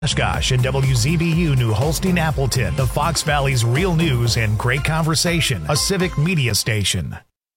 Oshkosh and WZBU New Holstein Appleton, the Fox Valley's real news and great conversation, a civic media station.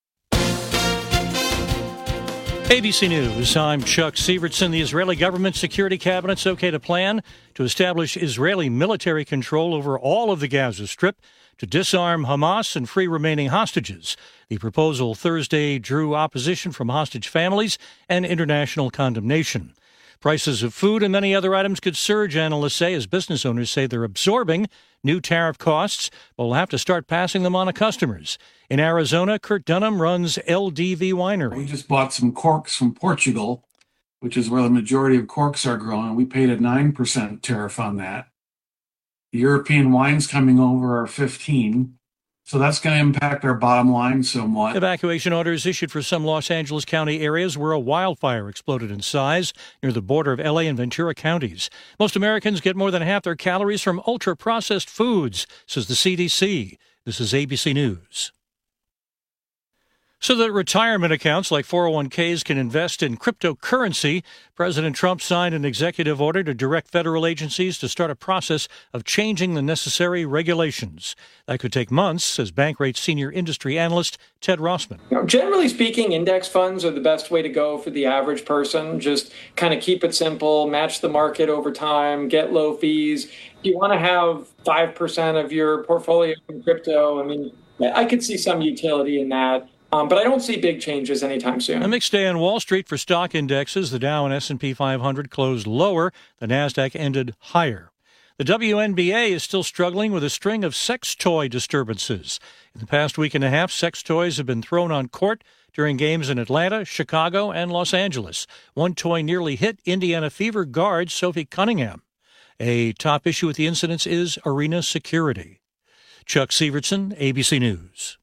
ABC News, I'm Chuck Sievertson. The Israeli government security cabinet's okayed a plan to establish Israeli military control over all of the Gaza Strip to disarm Hamas and free remaining hostages. The proposal Thursday drew opposition from hostage families and international condemnation. Prices of food and many other items could surge, analysts say, as business owners say they're absorbing new tariff costs, but will have to start passing them on to customers. In Arizona, Kurt Dunham runs LDV Winery. We just bought some corks from Portugal, which is where the majority of corks are grown. We paid a 9% tariff on that. The European wines coming over are 15%. So that's going to impact our bottom line somewhat. Evacuation orders issued for some Los Angeles County areas where a wildfire exploded in size near the border of L.A. and Ventura counties. Most Americans get more than half their calories from ultra-processed foods, says the CDC. This is ABC News. So that retirement accounts like 401ks can invest in cryptocurrency, President Trump signed an executive order to direct federal agencies to start a process of changing the necessary regulations. That could take months, says Bankrate senior industry analyst Ted Rossman. Generally speaking, index funds are the best way to go for the average person. Just kind of keep it simple, match the market over time, get low fees. If you want to have 5% of your portfolio in crypto, I could see some utility in that. But I don't see big changes anytime soon. A mixed day on Wall Street for stock indexes. The Dow and S&P 500 closed lower. The Nasdaq ended higher. The WNBA is still struggling with a string of sex toy disturbances. In the past week and a half, sex toys have been thrown on court during games in Atlanta, Chicago, and Los Angeles. One toy nearly hit Indiana Fever guard Sophie Cunningham. A top issue with the incidents is arena security. Chuck Sievertson, ABC News.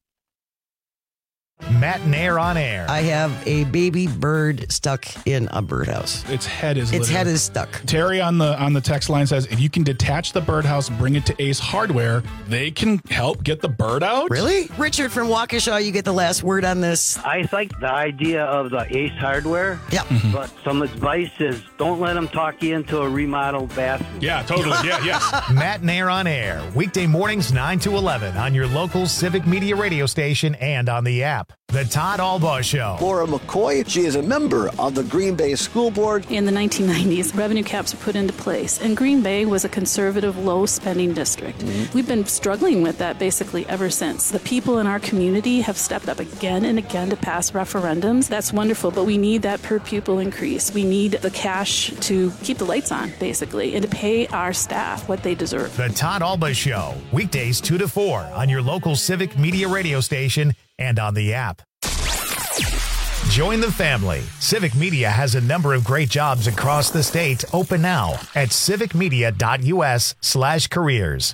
Matt Nair on air. I have a baby bird stuck in a birdhouse. Its head is stuck. Terry on the text line says, if you can detach the birdhouse, bring it to Ace Hardware, they can help get the bird out. Really? Richard from Waukesha, you get the last word on this. I like the idea of the Ace Hardware. Yep. But some advice is don't let them talk you into a remodeled bathroom. Yeah, totally. Yes. Matt Nair on air. Weekday mornings 9 to 11 on your local Civic Media radio station and on the app. The Todd Albaugh Show. Laura McCoy, she is a member of the Green Bay School Board. In the 1990s, revenue caps were put into place, and Green Bay was a conservative, low-spending district. Mm-hmm. We've been struggling with that basically ever since. The people in our community have stepped up again and again to pass referendums. That's wonderful, but we need that per-pupil increase. We need the cash to keep the lights on, basically, and to pay our staff what they deserve. The Todd Albaugh Show, weekdays 2 to 4 on your local Civic Media radio station and on the app. Join the family. Civic Media has a number of great jobs across the state open now at civicmedia.us/careers.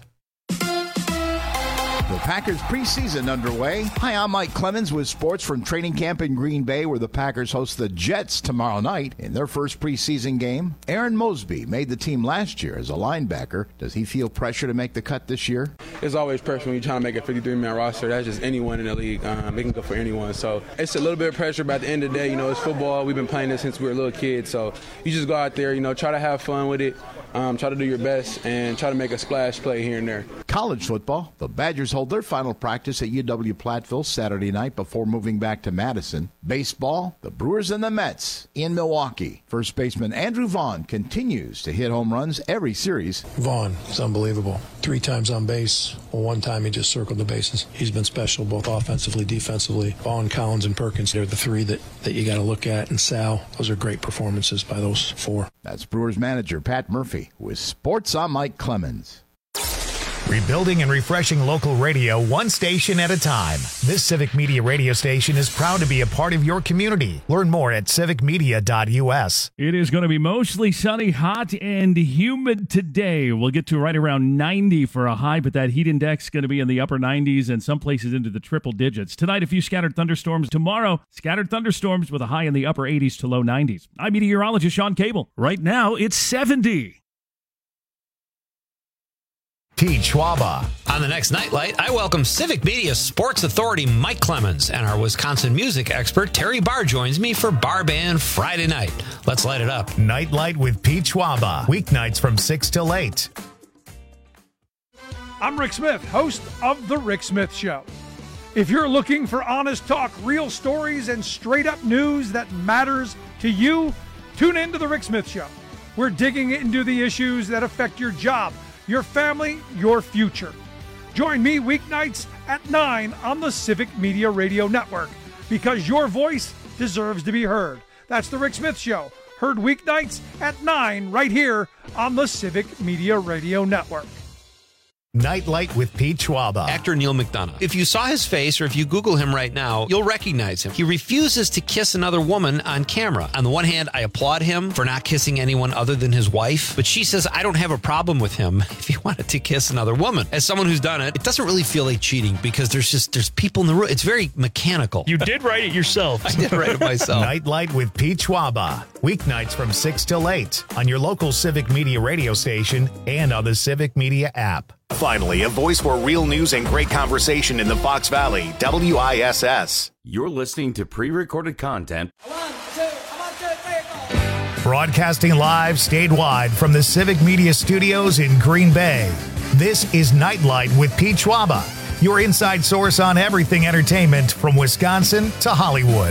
The Packers preseason underway. Hi, I'm Mike Clemens with sports from training camp in Green Bay, where the Packers host the Jets tomorrow night in their first preseason game. Aaron Mosby made the team last year as a linebacker. Does he feel pressure to make the cut this year? There's always pressure when you're trying to make a 53-man roster. That's just anyone in the league. They can go for anyone. So it's a little bit of pressure, but at the end of the day, it's football. We've been playing this since we were little kids. So you just go out there, try to have fun with it, try to do your best, and try to make a splash play here and there. College football. The Badgers hold their final practice at UW-Platteville Saturday night before moving back to Madison. Baseball. The Brewers and the Mets in Milwaukee. First baseman Andrew Vaughn continues to hit home runs every series. Vaughn is unbelievable. 3 times on base. Well, 1 time he just circled the bases. He's been special both offensively, defensively. Vaughn, Collins, and Perkins, they're the 3 that you got to look at. And Sal, those are great performances by those 4. That's Brewers manager Pat Murphy with Sports. I'm Mike Clemens. Rebuilding and refreshing local radio one station at a time. This Civic Media radio station is proud to be a part of your community. Learn more at civicmedia.us. It is going to be mostly sunny, hot, and humid today. We'll get to right around 90 for a high, but that heat index is going to be in the upper 90s and some places into the triple digits. Tonight, a few scattered thunderstorms. Tomorrow, scattered thunderstorms with a high in the upper 80s to low 90s. I'm meteorologist Sean Cable. Right now, it's 70. Pete Schwaba. On the next Nightlight, I welcome Civic Media Sports Authority Mike Clemens, and our Wisconsin music expert Terry Barr joins me for Bar Band Friday night. Let's light it up. Nightlight with Pete Schwaba. Weeknights from 6 till 8. I'm Rick Smith, host of The Rick Smith Show. If you're looking for honest talk, real stories, and straight-up news that matters to you, tune in to The Rick Smith Show. We're digging into the issues that affect your job, your family, your future. Join me weeknights at 9 on the Civic Media Radio Network, because your voice deserves to be heard. That's The Rick Smith Show, heard weeknights at 9 right here on the Civic Media Radio Network. Nightlight with Pete Schwaba. Actor Neil McDonough. If you saw his face or if you Google him right now, you'll recognize him. He refuses to kiss another woman on camera. On the one hand, I applaud him for not kissing anyone other than his wife, but she says I don't have a problem with him if he wanted to kiss another woman. As someone who's done it, it doesn't really feel like cheating because there's people in the room. It's very mechanical. You did write it yourself. I did write it myself. Nightlight with Pete Schwaba. Weeknights from 6 till 8 on your local Civic Media radio station and on the Civic Media app. Finally, a voice for real news and great conversation in the Fox Valley, WISS. You're listening to pre-recorded content. Broadcasting live statewide from the Civic Media Studios in Green Bay. This is Nightlight with Pete Schwaba, your inside source on everything entertainment from Wisconsin to Hollywood.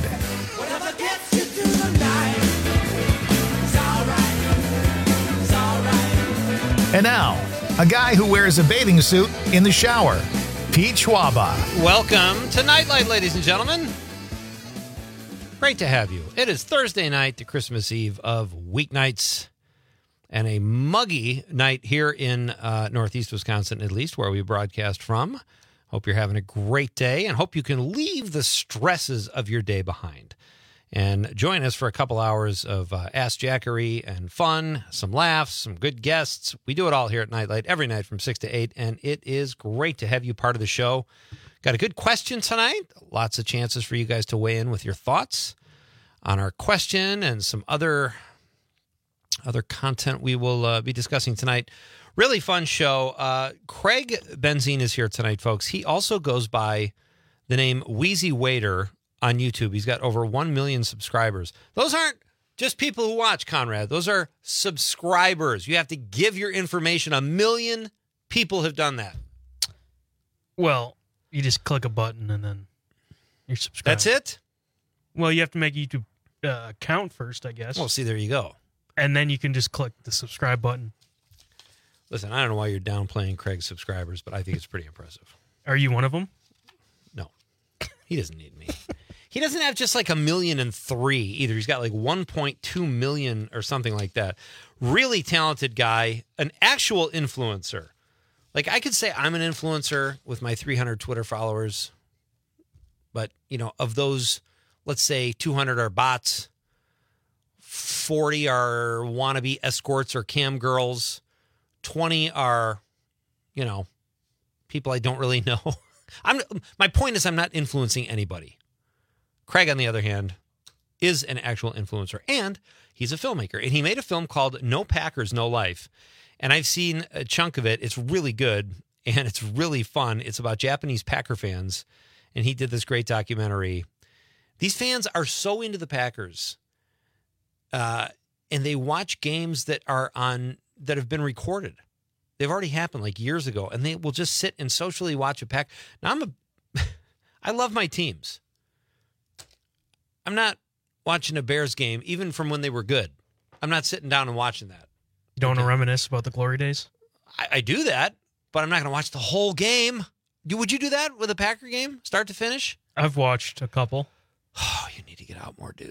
And now, a guy who wears a bathing suit in the shower, Pete Schwaba. Welcome to Nightlight, ladies and gentlemen. Great to have you. It is Thursday night, the Christmas Eve of weeknights, and a muggy night here in Northeast Wisconsin, at least, where we broadcast from. Hope you're having a great day, and hope you can leave the stresses of your day behind. And join us for a couple hours of Ask Jackery and fun, some laughs, some good guests. We do it all here at Nightlight every night from 6 to 8, and it is great to have you part of the show. Got a good question tonight. Lots of chances for you guys to weigh in with your thoughts on our question and some other content we will be discussing tonight. Really fun show. Craig Benzine is here tonight, folks. He also goes by the name Wheezy Waiter on YouTube. He's got over 1 million subscribers. Those aren't just people who watch, Conrad. Those are subscribers. You have to give your information. 1 million people have done that. Well, you just click a button and then you're subscribed. That's it? Well, you have to make a YouTube account first, I guess. Well, see, there you go. And then you can just click the subscribe button. Listen, I don't know why you're downplaying Craig's subscribers, but I think it's pretty impressive. Are you one of them? No. He doesn't need me. He doesn't have just like 1,000,003 either. He's got like 1.2 million or something like that. Really talented guy, an actual influencer. Like I could say I'm an influencer with my 300 Twitter followers, but you know, of those, let's say 200 are bots, 40 are wannabe escorts or cam girls, 20 are, you know, people I don't really know. My point is I'm not influencing anybody. Craig, on the other hand, is an actual influencer, and he's a filmmaker. And he made a film called No Packers, No Life. And I've seen a chunk of it. It's really good, and it's really fun. It's about Japanese Packer fans, and he did this great documentary. These fans are so into the Packers, and they watch games that have been recorded. They've already happened like years ago, and they will just sit and socially watch a pack. Now, I love my teams. I'm not watching a Bears game, even from when they were good. I'm not sitting down and watching that. You don't want to reminisce about the glory days? I do that, but I'm not going to watch the whole game. Would you do that with a Packer game, start to finish? I've watched a couple. Oh, you need to get out more, dude.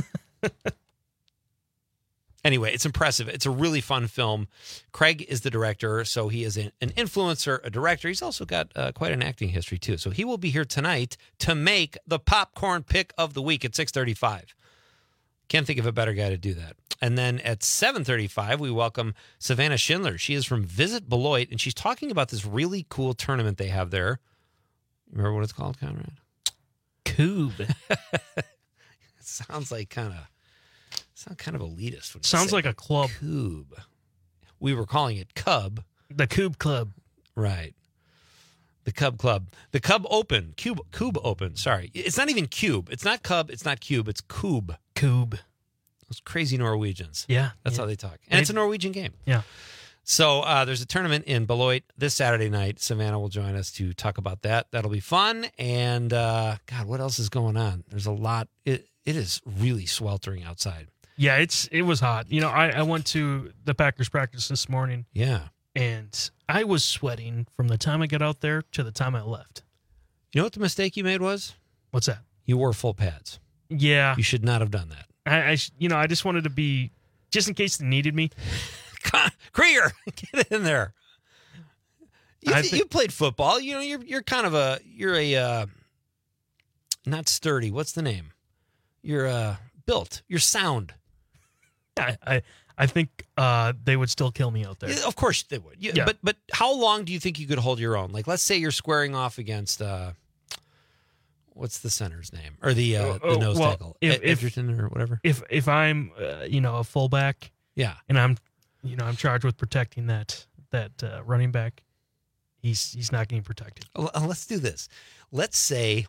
Anyway, it's impressive. It's a really fun film. Craig is the director, so he is an influencer, a director. He's also got quite an acting history, too. So he will be here tonight to make the popcorn pick of the week at 6:35. Can't think of a better guy to do that. And then at 7:35, we welcome Savannah Schindler. She is from Visit Beloit, and she's talking about this really cool tournament they have there. Remember what it's called, Conrad? Coob. It sounds like kind of elitist. Sounds like a club. Coob. We were calling it Cub. The Coob Club. Right. The Cub Club. The Cub Open. Cube Open. Sorry. It's not even Cube. It's not Cub. It's not Cube. It's Cube. Cube. Those crazy Norwegians. Yeah. That's how they talk. And it's a Norwegian game. Yeah. So there's a tournament in Beloit this Saturday night. Savannah will join us to talk about that. That'll be fun. And, God, what else is going on? There's a lot. It is really sweltering outside. Yeah, it was hot. You know, I went to the Packers practice this morning. Yeah. And I was sweating from the time I got out there to the time I left. You know what the mistake you made was? What's that? You wore full pads. Yeah. You should not have done that. I just wanted to be, just in case they needed me. Krieger, get in there. You played football. You know, you're kind of a not sturdy. What's the name? You're built. You're sound. I think they would still kill me out there. Of course they would. Yeah. But how long do you think you could hold your own? Like, let's say you're squaring off against what's the center's name or the nose tackle, Edgerton or whatever. If I'm a fullback, yeah, and I'm charged with protecting that running back, he's not getting protected. Let's do this. Let's say,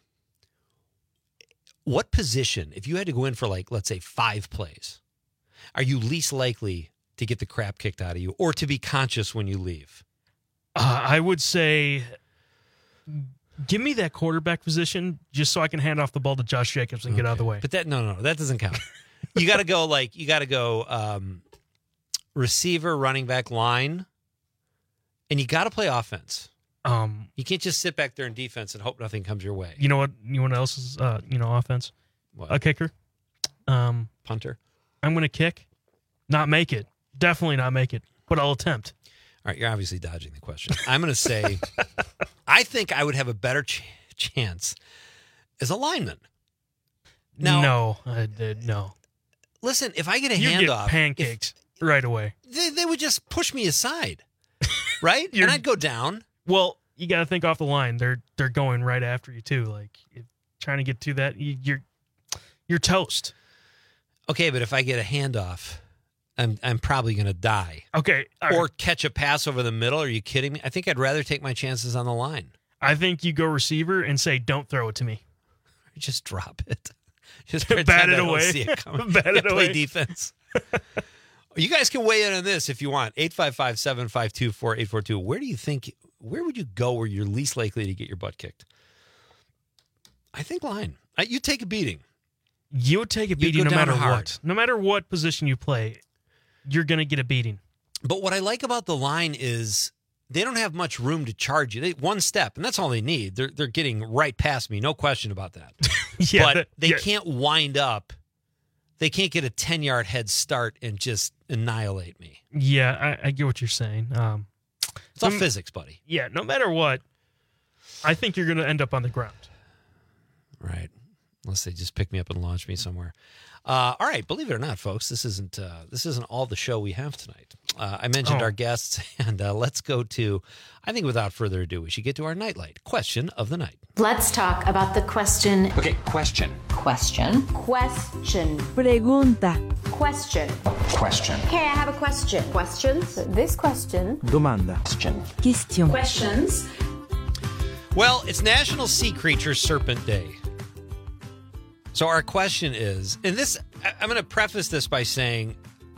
what position, if you had to go in for, like, let's say 5 plays, are you least likely to get the crap kicked out of you or to be conscious when you leave? I would say, give me that quarterback position just so I can hand off the ball to Josh Jacobs and get out of the way. But that that doesn't count. You got to go receiver, running back, line, and you got to play offense. You can't just sit back there in defense and hope nothing comes your way. You know what? You know what else is offense? What? A kicker, punter. I'm going to kick, not make it. Definitely not make it, but I'll attempt. All right, you're obviously dodging the question. I'm going to say, I think I would have a better chance as a lineman. No. Listen, if I get a handoff, handoff, pancaked right away. They would just push me aside, right? And I'd go down. Well, you got to think off the line. They're going right after you too. Like, trying to get to that, you're toast. Okay, but if I get a handoff, I'm probably going to die. Okay. Or catch a pass over the middle. Are you kidding me? I think I'd rather take my chances on the line. I think you go receiver and say, "Don't throw it to me." Just drop it. Just bat it away. Bat it away. Play defense. You guys can weigh in on this if you want. 855-752-4842. Where would you go where you're least likely to get your butt kicked? I think line. You take a beating. You would take a beating no matter what. No matter what position you play, you're going to get a beating. But what I like about the line is they don't have much room to charge you. One step, and that's all they need. They're getting right past me, no question about that. But they can't wind up. They can't get a 10-yard head start and just annihilate me. Yeah, I get what you're saying. It's all physics, buddy. Yeah, no matter what, I think you're going to end up on the ground. Right. Unless they just pick me up and launch me somewhere. All right, believe it or not, folks, this isn't all the show we have tonight. I mentioned our guests, and let's go to, I think without further ado, we should get to our nightlight question of the night. Let's talk about the question. Okay, question. Question. Pregunta. Question. Hey, I have a question. Questions? This question. Domanda. Question. Questions. Well, it's National Sea Creature Serpent Day. So our question is, and this, I'm going to preface this by saying,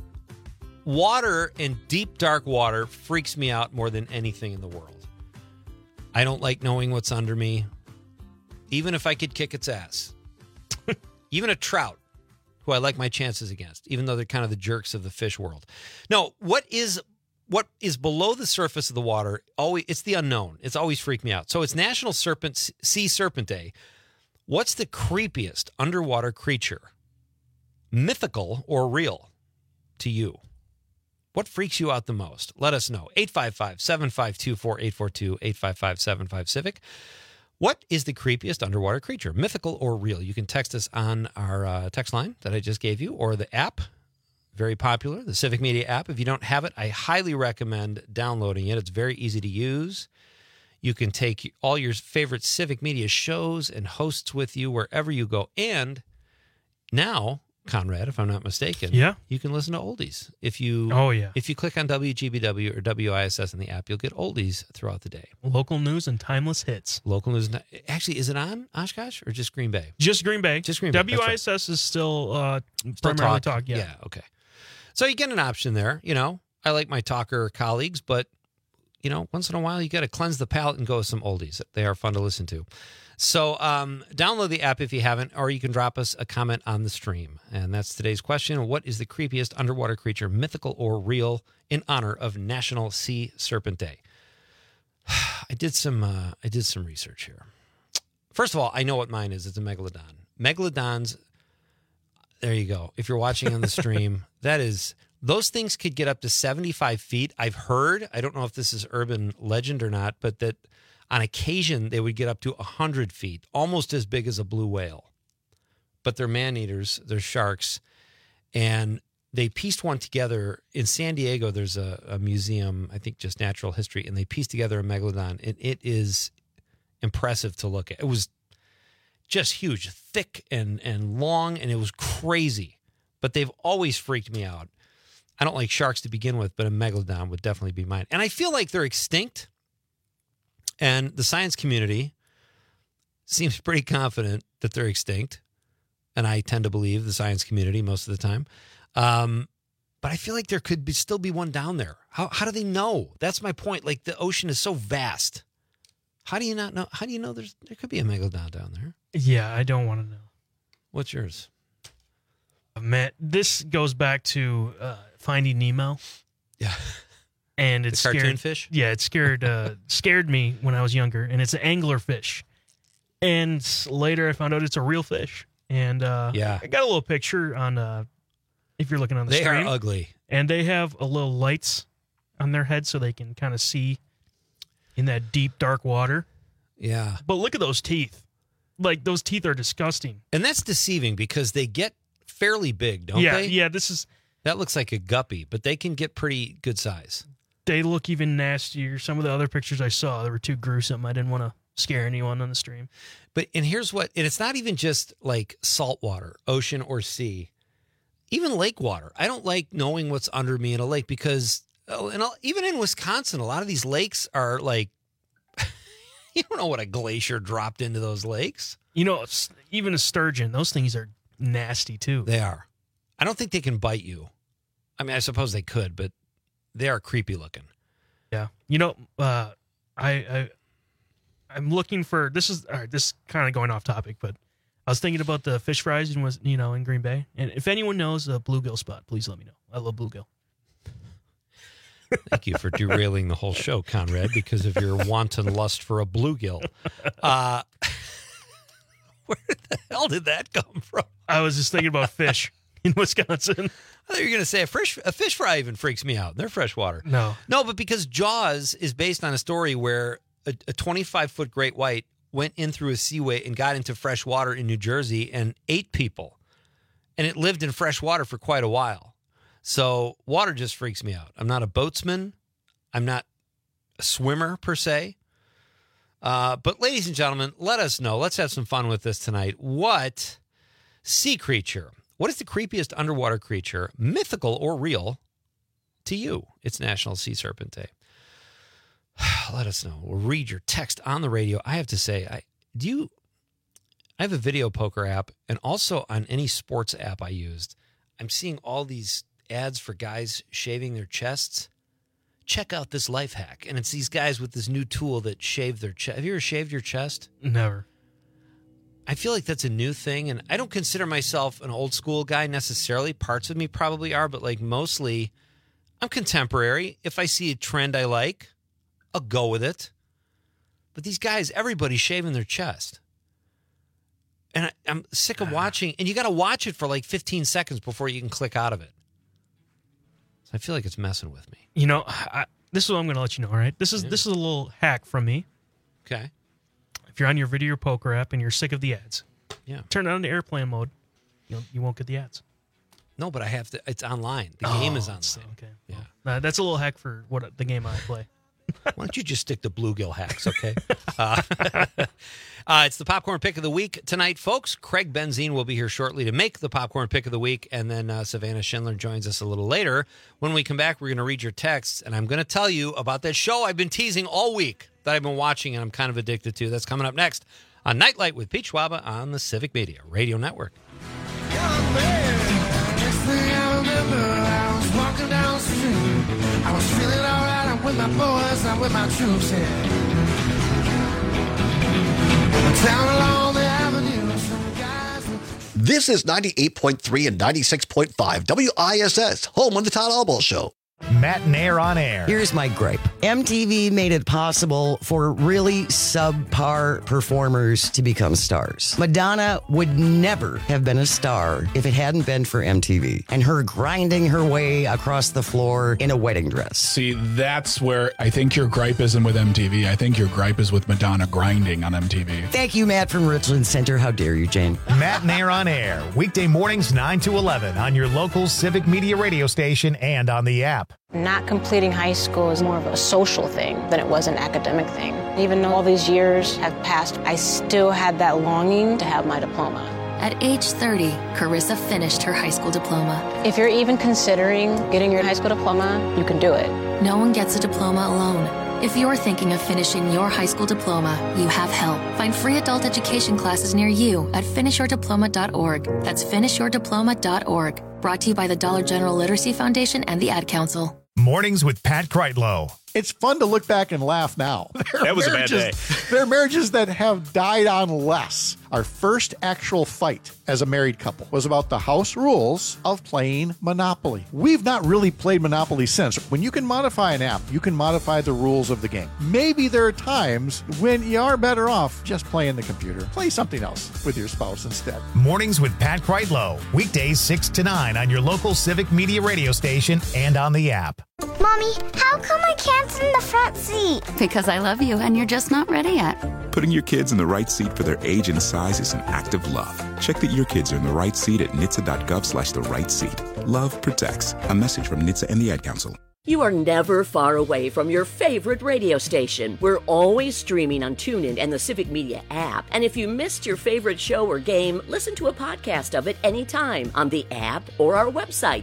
water and deep, dark water freaks me out more than anything in the world. I don't like knowing what's under me, even if I could kick its ass. Even a trout, who I like my chances against, even though they're kind of the jerks of the fish world. No, what is below the surface of the water, it's the unknown. It's always freaked me out. So it's National Sea Serpent Day. What's the creepiest underwater creature, mythical or real, to you? What freaks you out the most? Let us know. 855-752-4842, 855-75-CIVIC. What is the creepiest underwater creature, mythical or real? You can text us on our text line that I just gave you, or the app, very popular, the Civic Media app. If you don't have it, I highly recommend downloading it. It's very easy to use. You can take all your favorite Civic Media shows and hosts with you wherever you go. And now, Conrad, if I'm not mistaken. Yeah. You can listen to oldies. If you if you click on WGBW or WISS in the app, you'll get oldies throughout the day. Local news and timeless hits. Local news. Actually, is it on Oshkosh or just Green Bay? Just Green Bay. Just Green Bay. WISS is still primarily talk. Yeah, okay. So you get an option there. I like my talker colleagues, but, once in a while you got to cleanse the palate and go with some oldies. They are fun to listen to. So download the app if you haven't, or you can drop us a comment on the stream. And that's today's question. What is the creepiest underwater creature, mythical or real, in honor of National Sea Serpent Day? I did some research here. First of all, I know what mine is. It's a megalodon. Megalodons, there you go. If you're watching on the stream, those things could get up to 75 feet. I've heard, I don't know if this is urban legend or not, but that on occasion, they would get up to 100 feet, almost as big as a blue whale. But they're man-eaters, they're sharks, and they pieced one together. In San Diego, there's a museum, I think just natural history, and they pieced together a megalodon, and it is impressive to look at. It was just huge, thick and long, and it was crazy. But they've always freaked me out. I don't like sharks to begin with, but a megalodon would definitely be mine. And I feel like they're extinct. And the science community seems pretty confident that they're extinct. And I tend to believe the science community most of the time. But I feel like there could still be one down there. How do they know? That's my point. Like, the ocean is so vast. How do you not know? How do you know there could be a megalodon down there? Yeah, I don't want to know. What's yours? Matt, this goes back to Finding Nemo. Yeah. And it's cartoon fish? Yeah, it scared me when I was younger, and it's an anglerfish. And later I found out it's a real fish. And I got a little picture on if you're looking on the stream. They are ugly. And they have a little lights on their head so they can kind of see in that deep, dark water. Yeah. But look at those teeth. Like, those teeth are disgusting. And that's deceiving because they get fairly big, don't they? Yeah, that looks like a guppy, but they can get pretty good size. They look even nastier. Some of the other pictures I saw, they were too gruesome. I didn't want to scare anyone on the stream. And it's not even just like salt water, ocean or sea, even lake water. I don't like knowing what's under me in a lake because even in Wisconsin, a lot of these lakes are like, you don't know what a glacier dropped into those lakes. Even a sturgeon, those things are nasty too. They are. I don't think they can bite you. I mean, I suppose they could, but they are creepy looking. Yeah. I'm looking for, this is kind of going off topic, but I was thinking about the fish fries in Green Bay. And if anyone knows a bluegill spot, please let me know. I love bluegill. Thank you for derailing the whole show, Conrad, because of your wanton lust for a bluegill. Where the hell did that come from? I was just thinking about fish in Wisconsin. I thought you were going to say a fish fry even freaks me out. They're freshwater. No, but because Jaws is based on a story where a 25-foot great white went in through a seaway and got into fresh water in New Jersey and ate people. And it lived in fresh water for quite a while. So water just freaks me out. I'm not a boatsman. I'm not a swimmer per se. But ladies and gentlemen, let us know. Let's have some fun with this tonight. What sea creature? What is the creepiest underwater creature, mythical or real, to you? It's National Sea Serpent Day. Let us know. We'll read your text on the radio. I have to say, I have a video poker app, and also on any sports app I used, I'm seeing all these ads for guys shaving their chests. Check out this life hack. And it's these guys with this new tool that shave their chest. Have you ever shaved your chest? Never. I feel like that's a new thing. And I don't consider myself an old school guy necessarily. Parts of me probably are, but like mostly I'm contemporary. If I see a trend I like, I'll go with it. But these guys, everybody's shaving their chest. And I'm sick of watching. And you got to watch it for like 15 seconds before you can click out of it. So I feel like it's messing with me. This is what I'm going to let you know, all right? This is a little hack from me. Okay. If you're on your video poker app and you're sick of the ads, turn it on to airplane mode. You won't get the ads. No, but I have to. It's online. The game is online. Okay. Yeah. That's a little hack for the game I play. Why don't you just stick to bluegill hacks, okay? It's the Popcorn Pick of the Week tonight, folks. Craig Benzine will be here shortly to make the Popcorn Pick of the Week, and then Savannah Schindler joins us a little later. When we come back, we're going to read your texts, and I'm going to tell you about that show I've been teasing all week that I've been watching and I'm kind of addicted to. That's coming up next on Nightlight with Pete Schwaba on the Civic Media Radio Network. I was feeling alright, I'm with my boys, I'm with my troops here. Down along the avenue, some guys. This is 98.3 and 96.5 WISS, home of the Todd Albaugh Show. Matt and Air on Air. Here's my gripe. MTV made it possible for really subpar performers to become stars. Madonna would never have been a star if it hadn't been for MTV and her grinding her way across the floor in a wedding dress. See, that's where I think your gripe isn't with MTV. I think your gripe is with Madonna grinding on MTV. Thank you, Matt from Richland Center. How dare you, Jane? Matt and Air on Air. Weekday mornings 9 to 11 on your local Civic Media radio station and on the app. Not completing high school is more of a social thing than it was an academic thing. Even though all these years have passed, I still had that longing to have my diploma. At age 30, Carissa finished her high school diploma. If you're even considering getting your high school diploma, you can do it. No one gets a diploma alone. If you're thinking of finishing your high school diploma, you have help. Find free adult education classes near you at finishyourdiploma.org. That's finishyourdiploma.org. Brought to you by the Dollar General Literacy Foundation and the Ad Council. Mornings with Pat Kreitlow. It's fun to look back and laugh now. That was a bad day. There are marriages that have died on less. Our first actual fight as a married couple was about the house rules of playing Monopoly. We've not really played Monopoly since. When you can modify an app, you can modify the rules of the game. Maybe there are times when you are better off just playing the computer. Play something else with your spouse instead. Mornings with Pat Kreitlow. Weekdays 6 to 9 on your local Civic Media radio station and on the app. Mommy, how come I can't sit in the front seat? Because I love you and you're just not ready yet. Putting your kids in the right seat for their age and size is an act of love. Check that your kids are in the right seat at nhtsa.gov/the right seat. Love protects. A message from NHTSA and the Ad Council. You are never far away from your favorite radio station. We're always streaming on TuneIn and the Civic Media app. And if you missed your favorite show or game, listen to a podcast of it anytime on the app or our website,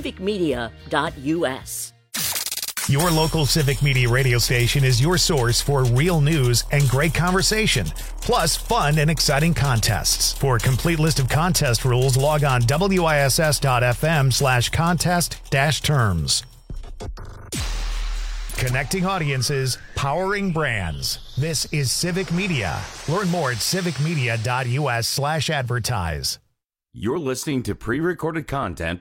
civicmedia.us. Your local Civic Media radio station is your source for real news and great conversation, plus fun and exciting contests. For a complete list of contest rules, log on wiss.fm/contest-terms. Connecting audiences, powering brands. This is Civic Media. Learn more at civicmedia.us/advertise. You're listening to pre-recorded content.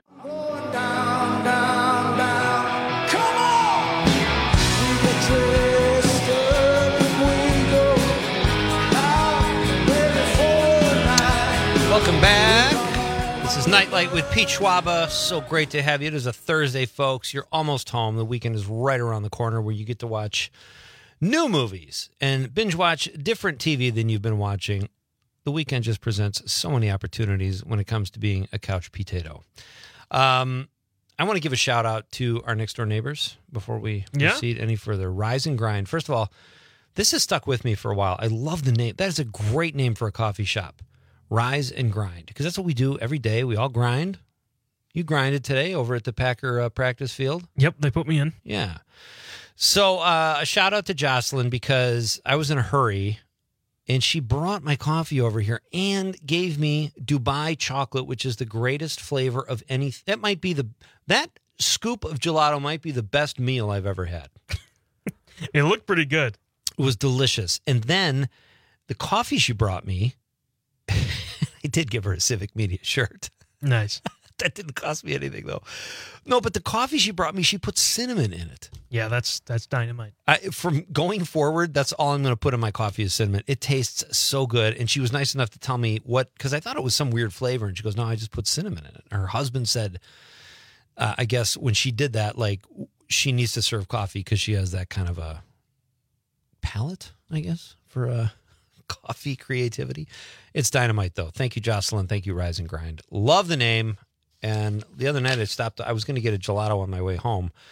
Welcome back. This is Nightlight with Pete Schwaba. So great to have you. It is a Thursday, folks. You're almost home. The weekend is right around the corner where you get to watch new movies and binge watch different TV than you've been watching. The weekend just presents so many opportunities when it comes to being a couch potato. I want to give a shout out to our next door neighbors before we proceed any further. Rise and Grind. First of all, this has stuck with me for a while. I love the name. That is a great name for a coffee shop. Rise and Grind, because that's what we do every day. We all grind. You grinded today over at the Packer practice field. Yep, they put me in. Yeah. So a shout out to Jocelyn, because I was in a hurry, and she brought my coffee over here and gave me Dubai chocolate, which is the greatest flavor of any. That scoop of gelato might be the best meal I've ever had. It looked pretty good. It was delicious. And then the coffee she brought me, I did give her a Civic Media shirt. Nice. That didn't cost me anything, though. No, but the coffee she brought me, she put cinnamon in it. Yeah, that's dynamite. From going forward, that's all I'm going to put in my coffee is cinnamon. It tastes so good. And she was nice enough to tell me what, because I thought it was some weird flavor. And she goes, no, I just put cinnamon in it. Her husband said, I guess when she did that, like, she needs to serve coffee because she has that kind of a palate, I guess, for coffee creativity. It's dynamite, though. Thank you, Jocelyn. Thank you, Rise and Grind. Love the name. And the other night I was going to get a gelato on my way home.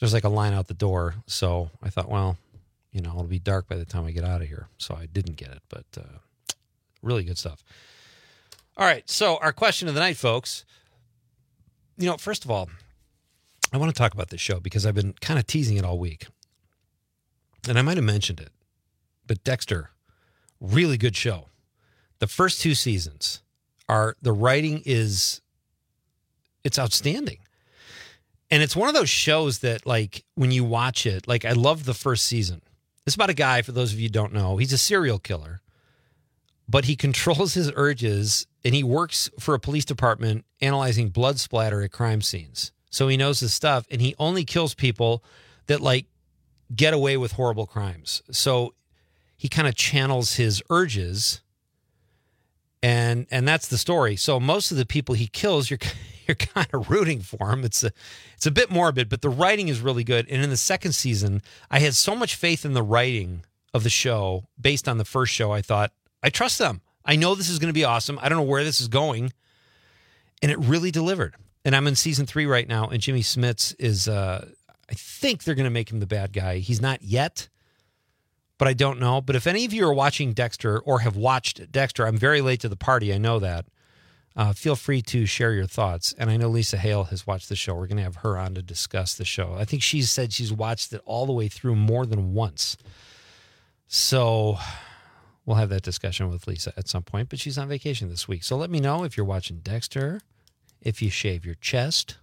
there's like a line out the door. So I thought, well, it'll be dark by the time I get out of here. So I didn't get it, but really good stuff. All right. So our question of the night, folks, first of all, I want to talk about this show because I've been kind of teasing it all week. And I might have mentioned it, but Dexter, really good show. The first 2 seasons the writing it's outstanding. And it's one of those shows that, like, when you watch it, like, I love the first season. It's about a guy, for those of you who don't know, he's a serial killer, but he controls his urges and he works for a police department analyzing blood splatter at crime scenes. So he knows his stuff, and he only kills people that, like, get away with horrible crimes. So he kind of channels his urges, and that's the story. So most of the people he kills, you're kind of rooting for him. It's a bit morbid, but the writing is really good. And in the second season, I had so much faith in the writing of the show based on the first show. I thought, I trust them. I know this is going to be awesome. I don't know where this is going. And it really delivered. And I'm in season 3 right now, and Jimmy Smits is, I think they're going to make him the bad guy. He's not yet, but I don't know. But if any of you are watching Dexter or have watched Dexter, I'm very late to the party. I know that. Feel free to share your thoughts. And I know Lisa Hale has watched the show. We're going to have her on to discuss the show. I think she's said she's watched it all the way through more than once. So we'll have that discussion with Lisa at some point, but she's on vacation this week. So let me know if you're watching Dexter, if you shave your chest.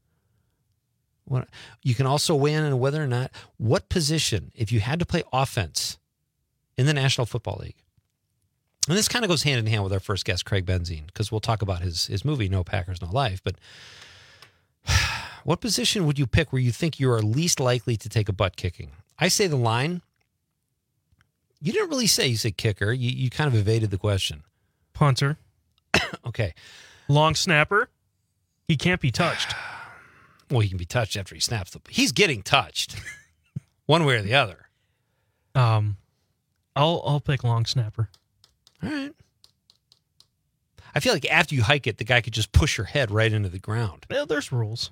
You can also weigh in on whether or not, what position, if you had to play offense in the National Football League. And this kind of goes hand in hand with our first guest, Craig Benzine, because we'll talk about his movie, No Packers, No Life. But what position would you pick where you think you are least likely to take a butt kicking? I say the line. You didn't really say. You said kicker. You kind of evaded the question. Punter. Okay. Long snapper. He can't be touched. Well, he can be touched after he snaps. He's getting touched one way or the other. I'll pick long snapper. All right. I feel like after you hike it, the guy could just push your head right into the ground. Well, there's rules.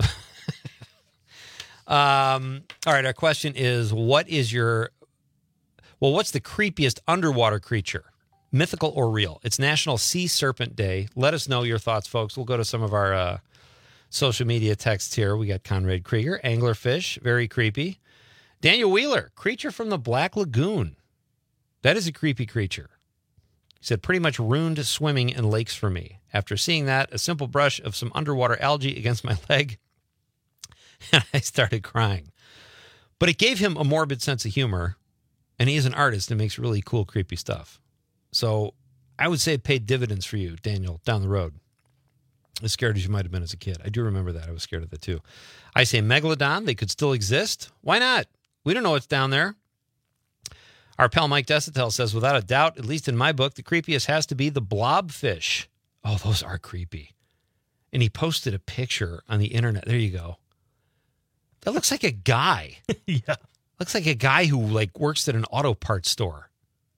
All right. Our question is, what's the creepiest underwater creature? Mythical or real? It's National Sea Serpent Day. Let us know your thoughts, folks. We'll go to some of our social media texts here. We got Conrad Krieger, anglerfish, very creepy. Daniel Wheeler, creature from the Black Lagoon. That is a creepy creature. He said, pretty much ruined swimming in lakes for me. After seeing that, a simple brush of some underwater algae against my leg, and I started crying. But it gave him a morbid sense of humor, and he is an artist and makes really cool, creepy stuff. So I would say it paid dividends for you, Daniel, down the road. As scared as you might have been as a kid. I do remember that. I was scared of that too. I say Megalodon. They could still exist. Why not? We don't know what's down there. Our pal Mike Desitel says, without a doubt, at least in my book, the creepiest has to be the blobfish. Oh, those are creepy. And he posted a picture on the internet. There you go. That looks like a guy. Yeah. Looks like a guy who works at an auto parts store.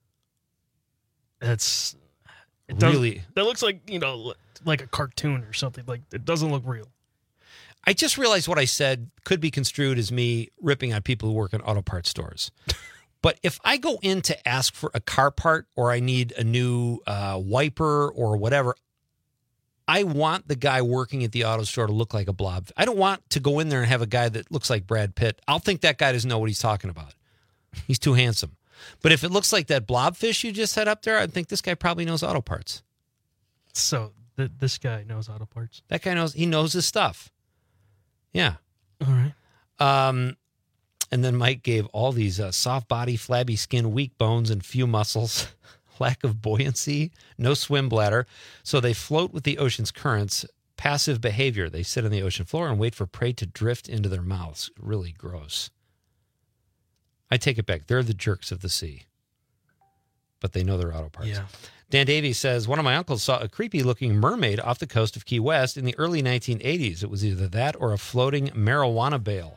That looks like, like a cartoon or something. Like, it doesn't look real. I just realized what I said could be construed as me ripping on people who work in auto parts stores. But if I go in to ask for a car part or I need a new wiper or whatever, I want the guy working at the auto store to look like a blob. I don't want to go in there and have a guy that looks like Brad Pitt. I'll think that guy doesn't know what he's talking about. He's too handsome. But if it looks like that blobfish you just had up there, I think this guy probably knows auto parts. So this guy knows auto parts? That guy knows his stuff. Yeah. All right. And then Mike gave all these soft body, flabby skin, weak bones, and few muscles, lack of buoyancy, no swim bladder. So they float with the ocean's currents, passive behavior. They sit on the ocean floor and wait for prey to drift into their mouths. Really gross. I take it back. They're the jerks of the sea. But they know their auto parts. Yeah. Dan Davies says, one of my uncles saw a creepy-looking mermaid off the coast of Key West in the early 1980s. It was either that or a floating marijuana bale.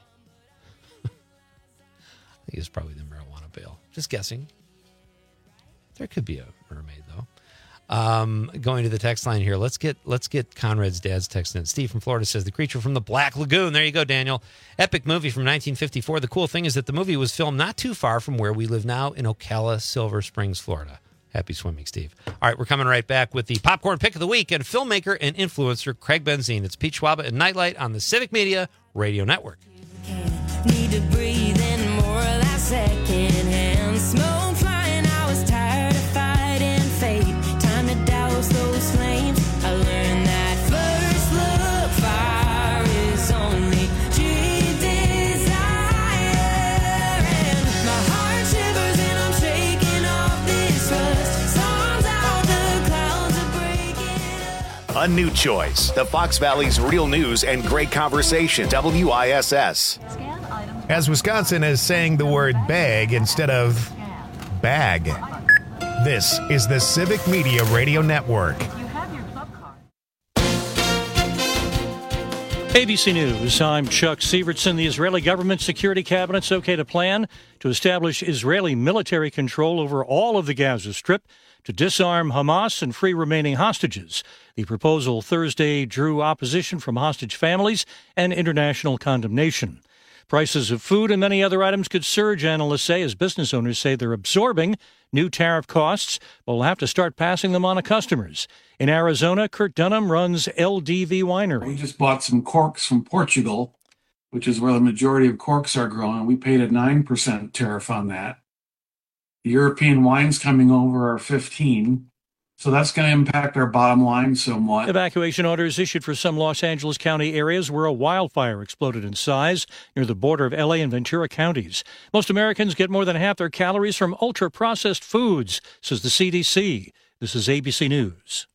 I think it's probably the marijuana bale. Just guessing. There could be a mermaid, though. Going to the text line here. Let's get Conrad's dad's text in. Steve from Florida says, The Creature from the Black Lagoon. There you go, Daniel. Epic movie from 1954. The cool thing is that the movie was filmed not too far from where we live now in Ocala, Silver Springs, Florida. Happy swimming, Steve. All right, we're coming right back with the popcorn pick of the week and filmmaker and influencer Craig Benzine. It's Pete Schwaba and Nightlight on the Civic Media Radio Network. Need to breathe in more of that secondhand smoke flying. I was tired of fighting fate. Time to douse those flames. I learned that first look fire is only cheap desire. And my heart shivers and I'm shaking off this rust. Storms out, the clouds are breaking. A new choice. The Fox Valley's real news and great conversation. WISS. As Wisconsin is saying the word bag instead of bag. This is the Civic Media Radio Network. ABC News, I'm Chuck Sievertson. The Israeli government security cabinet's okayed a plan to establish Israeli military control over all of the Gaza Strip to disarm Hamas and free remaining hostages. The proposal Thursday drew opposition from hostage families and international condemnation. Prices of food and many other items could surge, analysts say, as business owners say they're absorbing new tariff costs, but will have to start passing them on to customers. In Arizona, Kurt Dunham runs LDV Winery. We just bought some corks from Portugal, which is where the majority of corks are grown. We paid a 9% tariff on that. The European wines coming over are 15%. So that's going to impact our bottom line somewhat. Evacuation orders issued for some Los Angeles County areas where a wildfire exploded in size near the border of LA and Ventura counties. Most Americans get more than half their calories from ultra-processed foods, says the CDC. This is ABC News.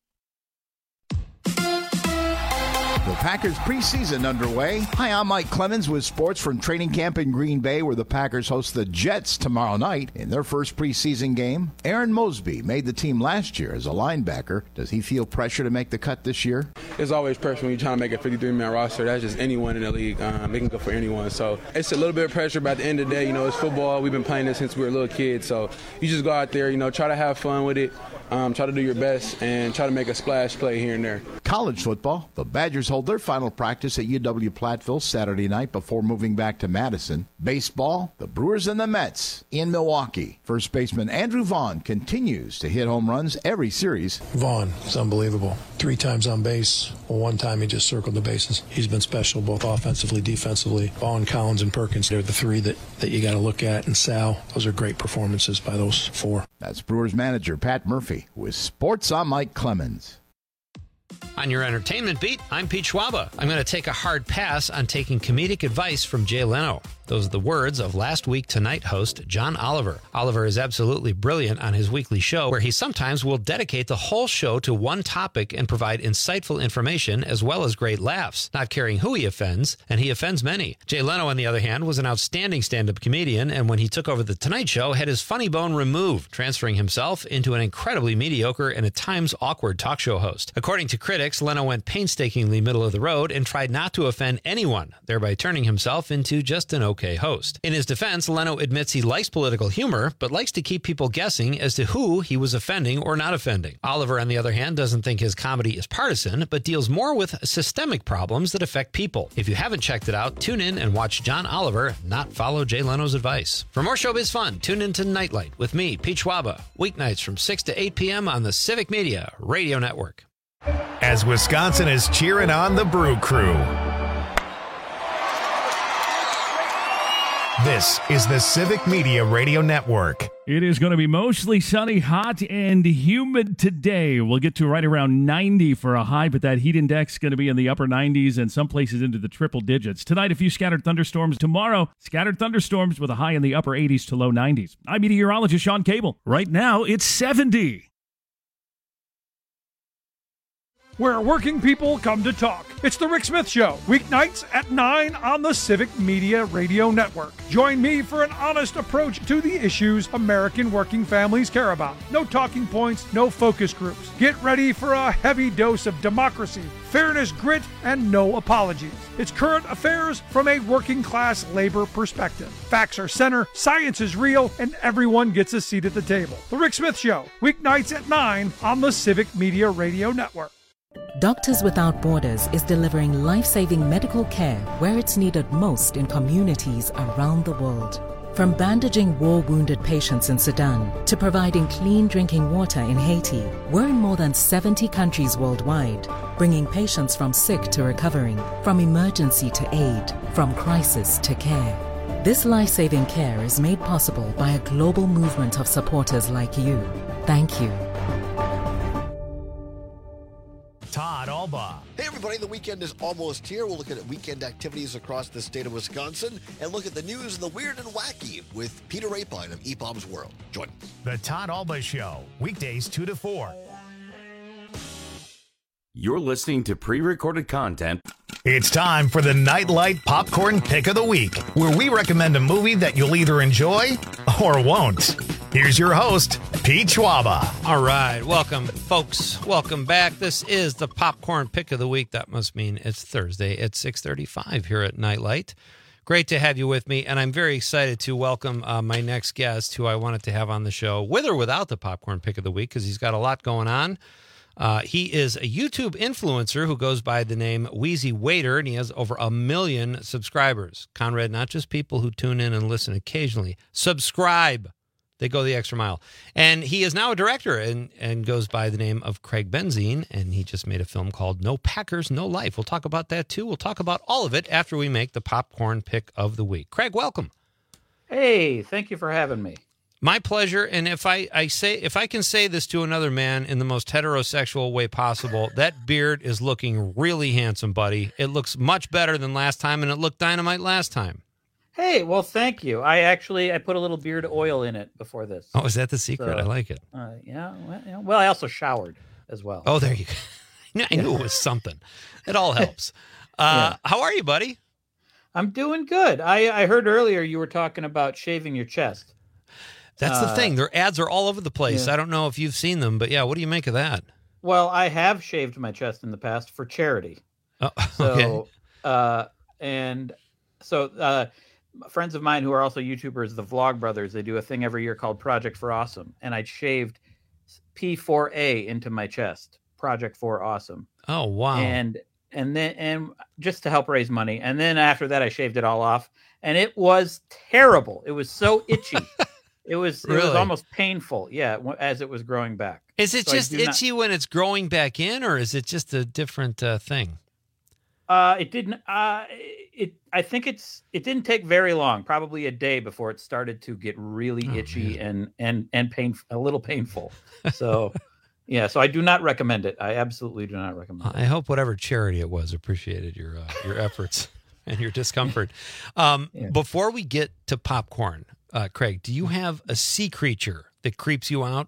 The Packers preseason underway. Hi, I'm Mike Clemens with sports from training camp in Green Bay, where the Packers host the Jets tomorrow night in their first preseason game. Aaron Mosby made the team last year as a linebacker. Does he feel pressure to make the cut this year? There's always pressure when you're trying to make a 53-man roster. That's just anyone in the league. They can go for anyone. So it's a little bit of pressure, but at the end of the day, it's football. We've been playing this since we were little kids. So you just go out there, try to have fun with it. Try to do your best and try to make a splash play here and there. College football. The Badgers hold their final practice at UW-Platteville Saturday night before moving back to Madison. Baseball. The Brewers and the Mets in Milwaukee. First baseman Andrew Vaughn continues to hit home runs every series. Vaughn is unbelievable. 3 times on base. Well, 1 time he just circled the bases. He's been special both offensively, defensively. Vaughn, Collins, and Perkins, they're the 3 that you got to look at. And Sal, those are great performances by those 4. That's Brewers manager Pat Murphy with Sports. I'm Mike Clemens. On your entertainment beat, I'm Pete Schwaba. I'm going to take a hard pass on taking comedic advice from Jay Leno. Those are the words of Last Week Tonight host John Oliver. Oliver is absolutely brilliant on his weekly show, where he sometimes will dedicate the whole show to one topic and provide insightful information as well as great laughs, not caring who he offends, and he offends many. Jay Leno, on the other hand, was an outstanding stand-up comedian, and when he took over The Tonight Show, had his funny bone removed, transferring himself into an incredibly mediocre and at times awkward talk show host. According to critics, Leno went painstakingly middle of the road and tried not to offend anyone, thereby turning himself into just an okay host. In his defense, Leno admits he likes political humor, but likes to keep people guessing as to who he was offending or not offending. Oliver, on the other hand, doesn't think his comedy is partisan, but deals more with systemic problems that affect people. If you haven't checked it out, tune in and watch John Oliver not follow Jay Leno's advice. For more showbiz fun, tune in to Nightlight with me, Pete Schwaba, weeknights from 6 to 8 p.m. on the Civic Media Radio Network. As Wisconsin is cheering on the Brew Crew. This is the Civic Media Radio Network. It is going to be mostly sunny, hot, and humid today. We'll get to right around 90 for a high, but that heat index is going to be in the upper 90s and some places into the triple digits. Tonight, a few scattered thunderstorms. Tomorrow, scattered thunderstorms with a high in the upper 80s to low 90s. I'm meteorologist Sean Cable. Right now, it's 70. where working people come to talk. It's The Rick Smith Show, weeknights at 9 on the Civic Media Radio Network. Join me for an honest approach to the issues American working families care about. No talking points, no focus groups. Get ready for a heavy dose of democracy, fairness, grit, and no apologies. It's current affairs from a working class labor perspective. Facts are center, science is real, and everyone gets a seat at the table. The Rick Smith Show, weeknights at 9 on the Civic Media Radio Network. Doctors Without Borders is delivering life-saving medical care where it's needed most in communities around the world. From bandaging war-wounded patients in Sudan to providing clean drinking water in Haiti, we're in more than 70 countries worldwide, bringing patients from sick to recovering, from emergency to aid, from crisis to care. This life-saving care is made possible by a global movement of supporters like you. Thank you. Todd Alba. Hey everybody, the weekend is almost here. We'll look at weekend activities across the state of Wisconsin and look at the news and the weird and wacky with Peter Rapine of EPOM's World. Join us. The Todd Alba Show, weekdays 2 to 4. You're listening to pre-recorded content. It's time for the Nightlight Popcorn Pick of the Week, where we recommend a movie that you'll either enjoy or won't. Here's your host, Pete Schwaba. All right. Welcome, folks. Welcome back. This is the Popcorn Pick of the Week. That must mean it's Thursday at 6:35 here at Nightlight. Great to have you with me, and I'm very excited to welcome my next guest, who I wanted to have on the show, with or without the Popcorn Pick of the Week, because he's got a lot going on. He is a YouTube influencer who goes by the name Wheezy Waiter, and he has over 1 million subscribers. Conrad, not just people who tune in and listen occasionally. Subscribe. They go the extra mile. And he is now a director and goes by the name of Craig Benzine, and he just made a film called No Packers, No Life. We'll talk about that, too. We'll talk about all of it after we make the Popcorn Pick of the Week. Craig, welcome. Hey, thank you for having me. My pleasure. And if I can say this to another man in the most heterosexual way possible, that beard is looking really handsome, buddy. It looks much better than last time, and it looked dynamite last time. Hey, well, thank you. I put a little beard oil in it before this. Oh, is that the secret? So, I like it. Well, I also showered as well. Oh, there you go. I knew it was something. It all helps. How are you, buddy? I'm doing good. I heard earlier you were talking about shaving your chest. That's the thing. Their ads are all over the place. Yeah. I don't know if you've seen them, but yeah, what do you make of that? Well, I have shaved my chest in the past for charity. Oh, okay. So, friends of mine who are also YouTubers, the Vlog Brothers, they do a thing every year called Project for Awesome, and I shaved P4A into my chest. Project for Awesome. Oh wow! And just to help raise money, and then after that, I shaved it all off, and it was terrible. It was so itchy. It was almost painful. Yeah, as it was growing back. Is it just itchy when it's growing back in, or is it just a different thing? It didn't. I think it didn't take very long, probably a day before it started to get really itchy and a little painful. So, yeah. So I do not recommend it. I absolutely do not recommend it. I hope whatever charity it was appreciated your efforts and your discomfort. Before we get to popcorn, Craig, do you have a sea creature that creeps you out?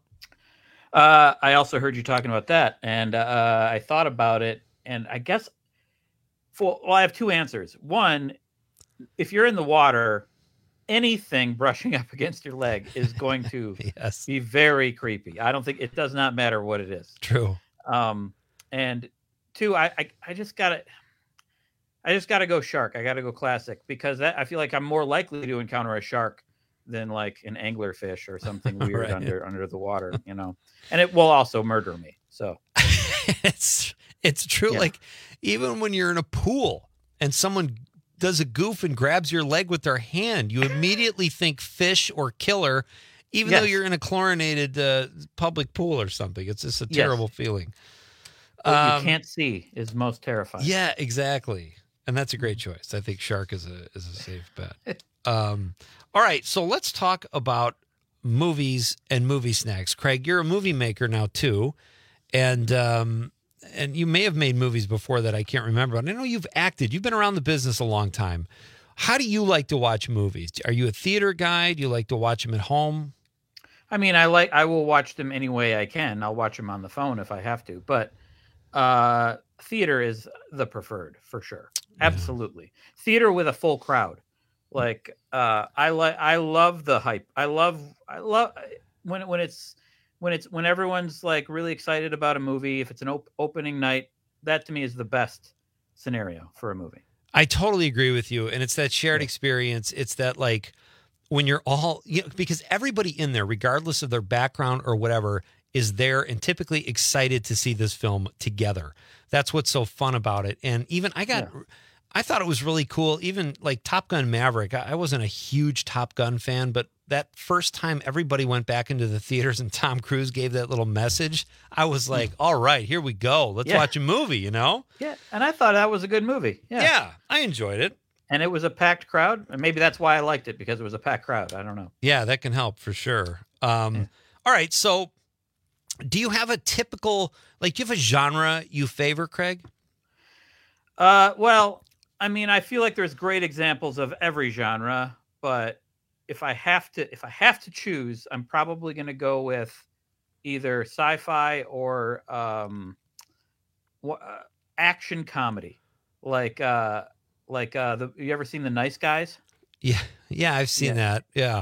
I also heard you talking about that, and I thought about it, and I guess. I have two answers. One, if you're in the water, anything brushing up against your leg is going to be very creepy. I don't think it does not matter what it is. True. And two, I just gotta go shark. I gotta go classic because I feel like I'm more likely to encounter a shark than like an anglerfish or something weird under the water, you know. And it will also murder me. So it's true. Yeah. Like even when you're in a pool and someone does a goof and grabs your leg with their hand, you immediately think fish or killer, even though you're in a chlorinated public pool or something. It's just a terrible feeling. What you can't see is most terrifying. Yeah, exactly. And that's a great choice. I think shark is a safe bet. All right, so let's talk about movies and movie snacks. Craig, you're a movie maker now too, and you may have made movies before that I can't remember. But I know you've acted. You've been around the business a long time. How do you like to watch movies? Are you a theater guy? Do you like to watch them at home? I mean, I will watch them any way I can. I'll watch them on the phone if I have to. But theater is the preferred for sure. Absolutely. Theater with a full crowd. Like I love the hype. I love when everyone's like really excited about a movie. If it's an opening night, that to me is the best scenario for a movie. I totally agree with you. And it's that shared experience. It's that like when you're all, because everybody in there, regardless of their background or whatever, is there and typically excited to see this film together. That's what's so fun about it. And even I thought it was really cool. Even like Top Gun Maverick, I wasn't a huge Top Gun fan, but that first time everybody went back into the theaters and Tom Cruise gave that little message, I was like, all right, here we go. Let's watch a movie, Yeah, and I thought that was a good movie. Yeah, I enjoyed it. And it was a packed crowd. And maybe that's why I liked it, because it was a packed crowd. I don't know. Yeah, that can help for sure. All right, so do you have a typical, do you have a genre you favor, Craig? Well, I mean, I feel like there's great examples of every genre, but if I have to choose, I'm probably going to go with either sci-fi or action comedy. You ever seen The Nice Guys? Yeah, I've seen that. Yeah.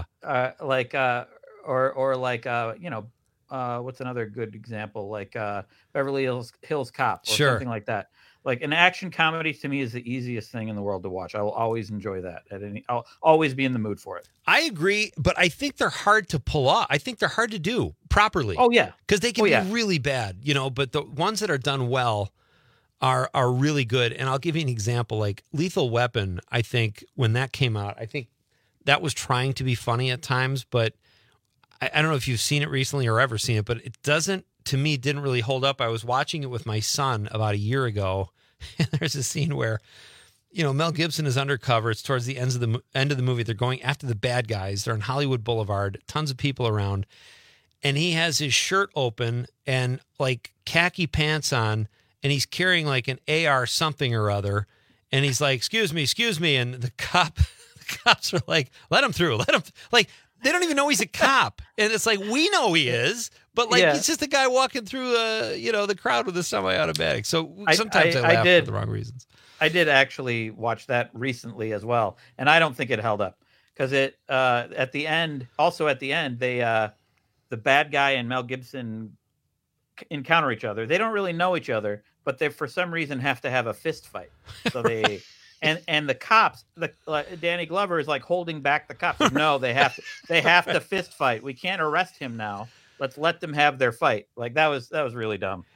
What's another good example? Beverly Hills Cop or Sure. something like that. Like an action comedy to me is the easiest thing in the world to watch. I will always enjoy that. I'll always be in the mood for it. I agree, but I think they're hard to pull off. I think they're hard to do properly. Oh yeah, because they can be really bad, But the ones that are done well are really good. And I'll give you an example. Like Lethal Weapon, I think when that came out, I think that was trying to be funny at times, but I don't know if you've seen it recently or ever seen it, but it didn't really hold up. I was watching it with my son about a year ago, and there's a scene where, Mel Gibson is undercover. It's towards the end of the movie. They're going after the bad guys. They're on Hollywood Boulevard, tons of people around, and he has his shirt open and like khaki pants on, and he's carrying like an AR something or other, and he's like, excuse me, and the cops are like, let him through, they don't even know he's a cop. And it's like, we know he is, but it's just a guy walking through, the crowd with a semi-automatic. So sometimes I laugh for the wrong reasons. I did actually watch that recently as well. And I don't think it held up because at the end, they, the bad guy and Mel Gibson encounter each other. They don't really know each other, but they, for some reason, have to have a fist fight. So they... And the cops, Danny Glover is like holding back the cops. Like, no, they have to fist fight. We can't arrest him now. Let's let them have their fight. Like that was really dumb.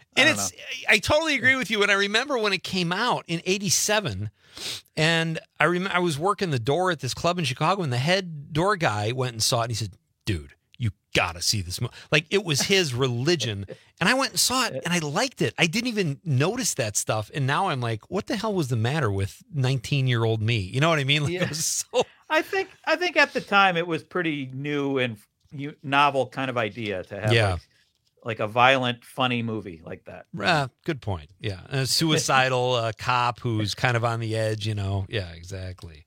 I totally agree with you. And I remember when it came out in '87, and I was working the door at this club in Chicago, and the head door guy went and saw it, and he said, "Dude, you gotta see this movie." Like it was his religion. And I went and saw it and I liked it. I didn't even notice that stuff. And now I'm like, what the hell was the matter with 19-year-old me? You know what I mean? Like, it was so... I think at the time it was pretty new and novel kind of idea to have like a violent, funny movie like that. Good point. Yeah. A suicidal cop who's kind of on the edge, Yeah, exactly.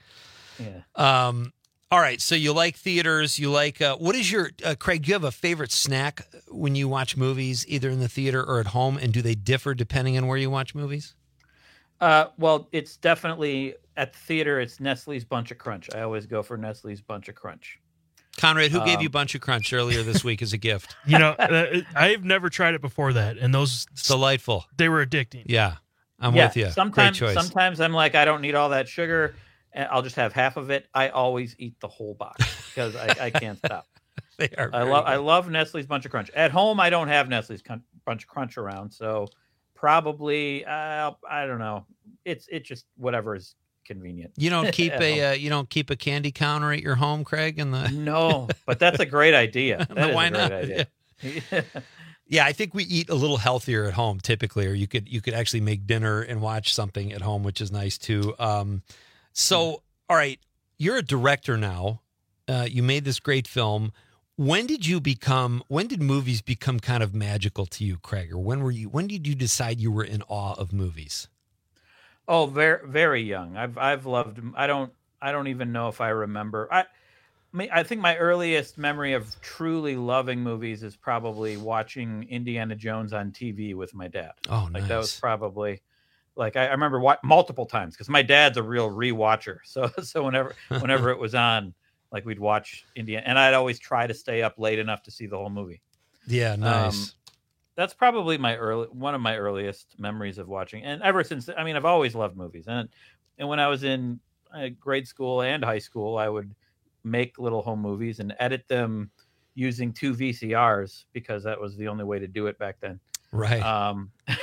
Yeah. All right, so you like theaters. You like what is your Craig? Do you have a favorite snack when you watch movies, either in the theater or at home? And do they differ depending on where you watch movies? Well, it's definitely at the theater. It's Nestle's Bunch of Crunch. I always go for Nestle's Bunch of Crunch. Conrad, who gave you Bunch of Crunch earlier this week as a gift? I've never tried it before that, and those it's delightful. They were addicting. Yeah, I'm with you. Sometimes, Great choice. Sometimes I'm like, I don't need all that sugar. I'll just have half of it. I always eat the whole box because I can't stop. I love Nestle's Bunch of Crunch. At home, I don't have Nestle's Bunch of Crunch around, so probably I don't know. It's just whatever is convenient. You don't keep a candy counter at your home, Craig? No, but that's a great idea. Why not? Idea. Yeah, I think we eat a little healthier at home typically, or you could actually make dinner and watch something at home, which is nice too. So, all right, you're a director now. You made this great film. When did movies become kind of magical to you, Craig? Or when did you decide you were in awe of movies? Oh, very, very young. I've loved them. I don't even know if I remember. I think my earliest memory of truly loving movies is probably watching Indiana Jones on TV with my dad. Oh, like nice. that was probably like I remember multiple times because my dad's a real rewatcher. So whenever it was on, like we'd watch Indiana, and I'd always try to stay up late enough to see the whole movie. Yeah, nice. That's probably one of my earliest memories of watching, and ever since, I mean, I've always loved movies, and when I was in grade school and high school, I would make little home movies and edit them using 2 VCRs because that was the only way to do it back then. Right.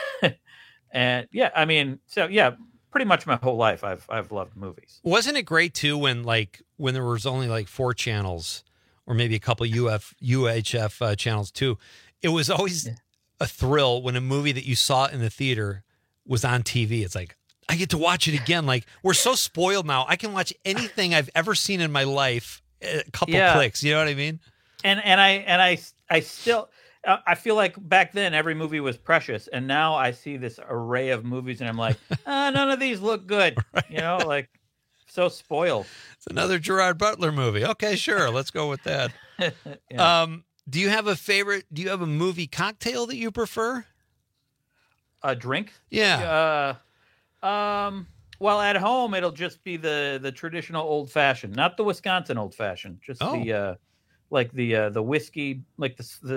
And yeah, I mean, so yeah, pretty much my whole life I've loved movies. Wasn't it great too when there was only like 4 channels or maybe a couple UHF channels too? It was always a thrill when a movie that you saw in the theater was on TV. It's like, I get to watch it again. Like, we're so spoiled now. I can watch anything I've ever seen in my life a couple clicks. You know what I mean? And I still I feel like back then every movie was precious, and now I see this array of movies, and I'm like, none of these look good. Right. You know, like so spoiled. It's another Gerard Butler movie. Okay, sure, let's go with that. Yeah. Do you have a favorite? Do you have a movie cocktail that you prefer? A drink? Yeah. Well, at home it'll just be the traditional old fashioned, not the Wisconsin old fashioned. Just the whiskey, like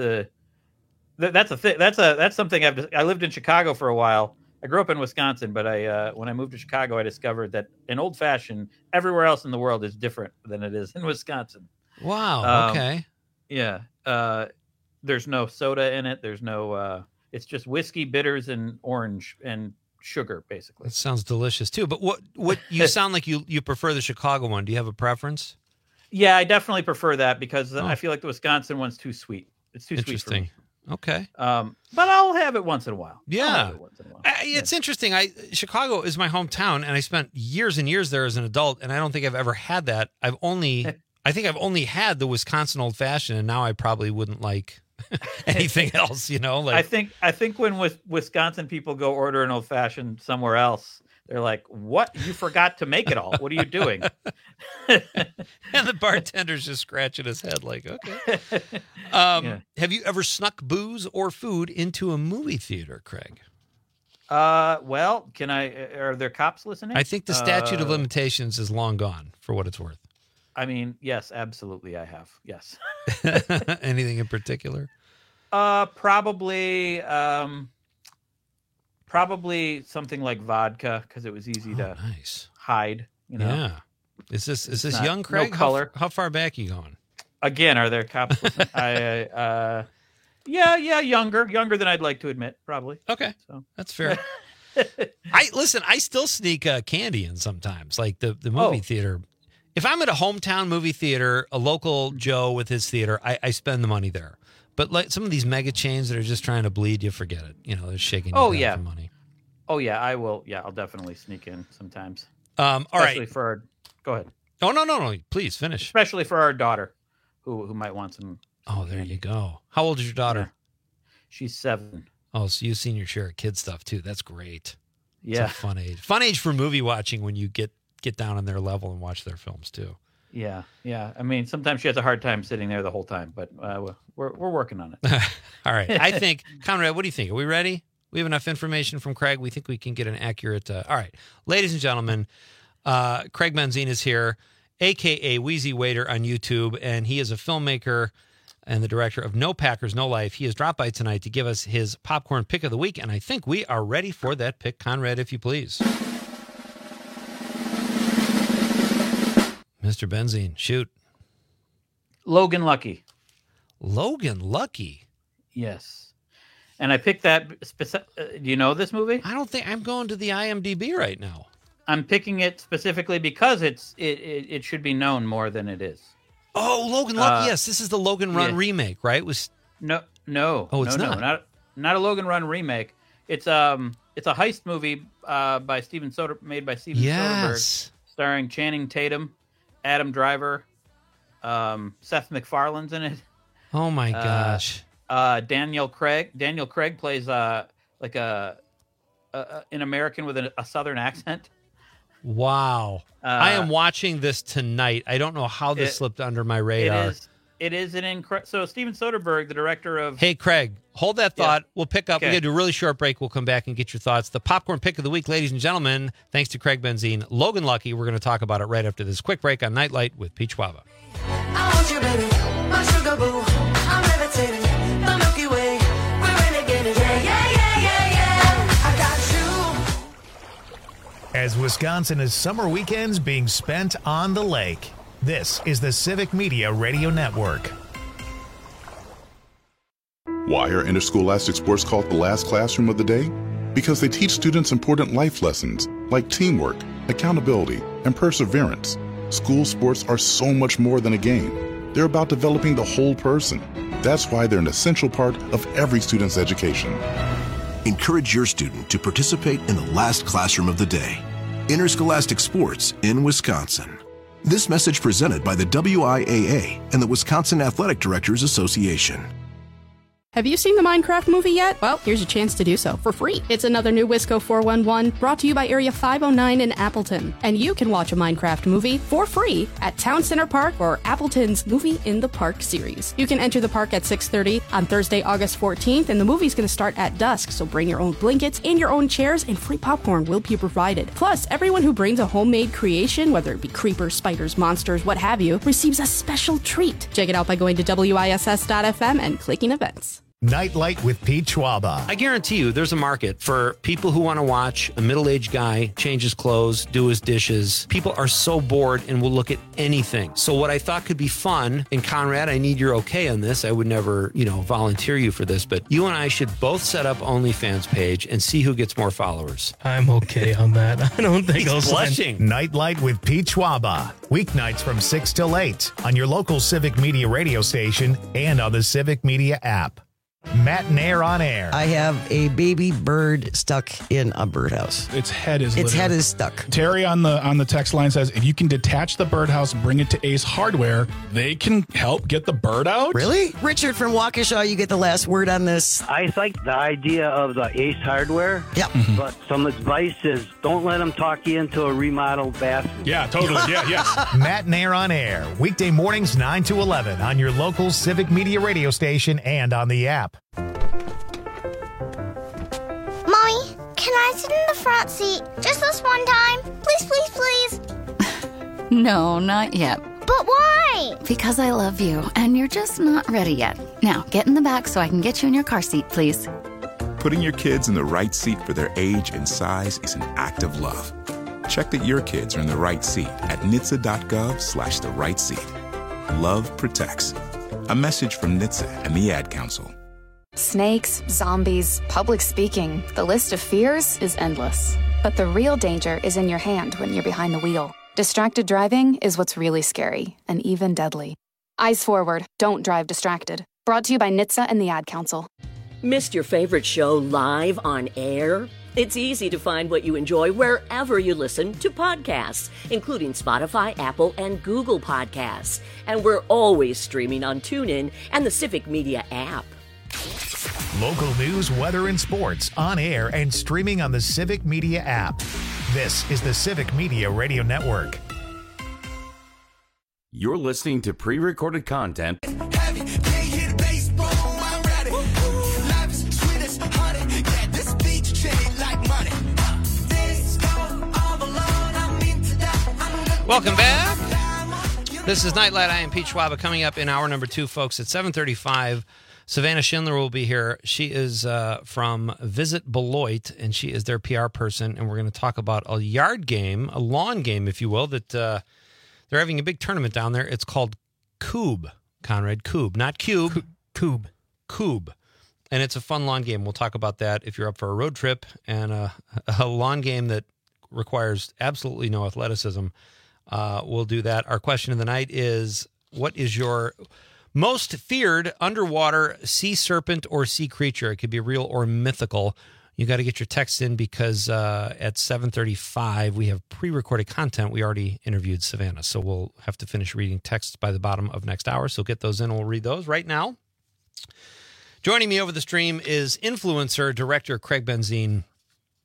that's a thing. That's something I lived in Chicago for a while. I grew up in Wisconsin, but when I moved to Chicago, I discovered that an old fashioned everywhere else in the world is different than it is in Wisconsin. Wow. Okay. Yeah. There's no soda in it. There's no. It's just whiskey, bitters, and orange and sugar, basically. It sounds delicious too. But what you sound like you prefer the Chicago one. Do you have a preference? Yeah, I definitely prefer that because I feel like the Wisconsin one's too sweet. It's too sweet for me. Okay. But I'll have it once in a while. Yeah. It's interesting. Chicago is my hometown, and I spent years and years there as an adult, and I don't think I've ever had that. I think I've only had the Wisconsin old fashioned, and now I probably wouldn't like anything else, you know? Like I think when Wisconsin people go order an old fashioned somewhere else, they're like, "What? You forgot to make it all. What are you doing?" And the bartender's just scratching his head like, okay. Have you ever snuck booze or food into a movie theater, Craig? Well, are there cops listening? I think the statute of limitations is long gone, for what it's worth. I mean, yes, absolutely I have. Yes. Anything in particular? Probably something like vodka because it was easy to hide. You know? Yeah. Is this young Craig? No color. How far back are you going? Again, are there cops listening? Yeah, younger than I'd like to admit, probably. Okay, so that's fair. I still sneak candy in sometimes, like the movie theater. If I'm at a hometown movie theater, a local Joe with his theater, I spend the money there. But like some of these mega chains that are just trying to bleed, you forget it. You know, they're shaking you down for money. Oh yeah, I will. Yeah, I'll definitely sneak in sometimes. All right. Go ahead. Oh no! Please finish. Especially for our daughter, who might want some. Oh, there you go. How old is your daughter? Yeah. She's 7. Oh, so you've seen your share of kid stuff too. That's great. Yeah, it's a fun age. Fun age for movie watching when you get down on their level and watch their films too. Yeah. I mean, sometimes she has a hard time sitting there the whole time, but we're working on it. All right. I think, Conrad, what do you think? Are we ready? We have enough information from Craig. We think we can get an accurate. All right, ladies and gentlemen, Craig Benzine is here, a.k.a. Wheezy Waiter on YouTube, and he is a filmmaker and the director of No Packers, No Life. He has dropped by tonight to give us his popcorn pick of the week, and I think we are ready for that pick. Conrad, if you please. Mr. Benzine, shoot. Logan Lucky. Logan Lucky? Yes. And I picked that. Do you know this movie? I don't think. I'm going to the IMDb right now. I'm picking it specifically because it should be known more than it is. Oh, Logan Lucky. Yes, this is the Logan Run remake, right? No. Oh, it's not a Logan Run remake. It's a heist movie by Steven Soderbergh, made by Steven Soderbergh, starring Channing Tatum, Adam Driver, Seth MacFarlane's in it. Oh my gosh. Daniel Craig. Daniel Craig plays like an American with a Southern accent. Wow. I am watching this tonight. I don't know how this slipped under my radar. It is an incredible. So Steven Soderbergh, the director of. Hey, Craig, hold that thought. Yeah. We'll pick up. Okay. We're going to do a really short break. We'll come back and get your thoughts. The popcorn pick of the week, ladies and gentlemen, thanks to Craig Benzine, Logan Lucky. We're going to talk about it right after this quick break on Nightlight with Pete Schwaba. I want you, baby, my sugar boo. I'm levitating, the Milky Way. We're renegading, yeah. I got you. As Wisconsin is summer weekends being spent on the lake, this is the Civic Media Radio Network. Why are interscholastic sports called the last classroom of the day? Because they teach students important life lessons like teamwork, accountability, and perseverance. School sports are so much more than a game. They're about developing the whole person. That's why they're an essential part of every student's education. Encourage your student to participate in the last classroom of the day. Interscholastic sports in Wisconsin. This message presented by the WIAA and the Wisconsin Athletic Directors Association. Have you seen the Minecraft movie yet? Well, here's your chance to do so for free. It's another new Wisco 411 brought to you by Area 509 in Appleton. And you can watch a Minecraft movie for free at Town Center Park or Appleton's Movie in the Park series. You can enter the park at 6:30 on Thursday, August 14th, and the movie's going to start at dusk, so bring your own blankets and your own chairs, and free popcorn will be provided. Plus, everyone who brings a homemade creation, whether it be creepers, spiders, monsters, what have you, receives a special treat. Check it out by going to WISS.FM and clicking events. Nightlight with Pete Schwaba. I guarantee you there's a market for people who want to watch a middle-aged guy change his clothes, do his dishes. People are so bored and will look at anything. So what I thought could be fun, and Conrad, I need your okay on this. I would never, volunteer you for this, but you and I should both set up OnlyFans page and see who gets more followers. I'm okay on that. I don't think I'll He's blushing. Nightlight with Pete Schwaba. Weeknights from 6 till 8 on your local Civic Media radio station and on the Civic Media app. Matt Nair on air. I have a baby bird stuck in a birdhouse. Its head is stuck. Terry on the text line says if you can detach the birdhouse, bring it to Ace Hardware, they can help get the bird out. Really? Richard from Waukesha, you get the last word on this. I like the idea of the Ace Hardware. Yeah. But some advice is don't let them talk you into a remodeled bathroom. Yeah, totally. Yeah. Matt Nair on air. Weekday mornings 9 to 11 on your local Civic Media radio station and on the app. Mommy, can I sit in the front seat just this one time? Please. No, not yet. But why? Because I love you, and you're just not ready yet. Now, get in the back so I can get you in your car seat, please. Putting your kids in the right seat for their age and size is an act of love. Check that your kids are in the right seat at NHTSA.gov/the right seat. Love protects. A message from NHTSA and the Ad Council. Snakes, zombies, public speaking. The list of fears is endless. But the real danger is in your hand when you're behind the wheel. Distracted driving is what's really scary and even deadly. Eyes forward. Don't drive distracted. Brought to you by NHTSA and the Ad Council. Missed your favorite show live on air? It's easy to find what you enjoy wherever you listen to podcasts, including Spotify, Apple, and Google Podcasts. And we're always streaming on TuneIn and the Civic Media app. Local news, weather, and sports on air and streaming on the Civic Media app. This is the Civic Media Radio Network. You're listening to pre-recorded content Welcome back. This is Nightlight. I am Pete Schwaba. Coming up in hour number 2, folks, at 7:35. Savannah Schindler will be here. She is from Visit Beloit, and she is their PR person, and we're going to talk about a yard game, a lawn game, if you will, that they're having a big tournament down there. It's called Coob, Conrad. Coob, not Cube. Coob. Coob. And it's a fun lawn game. We'll talk about that if you're up for a road trip and a lawn game that requires absolutely no athleticism. We'll do that. Our question of the night is, what is your most feared underwater sea serpent or sea creature? It could be real or mythical. You got to get your text in because at 7:35 we have pre-recorded content. We already interviewed Savannah, so we'll have to finish reading texts by the bottom of next hour. So get those in and we'll read those right now. Joining me over the stream is influencer director Craig Benzine.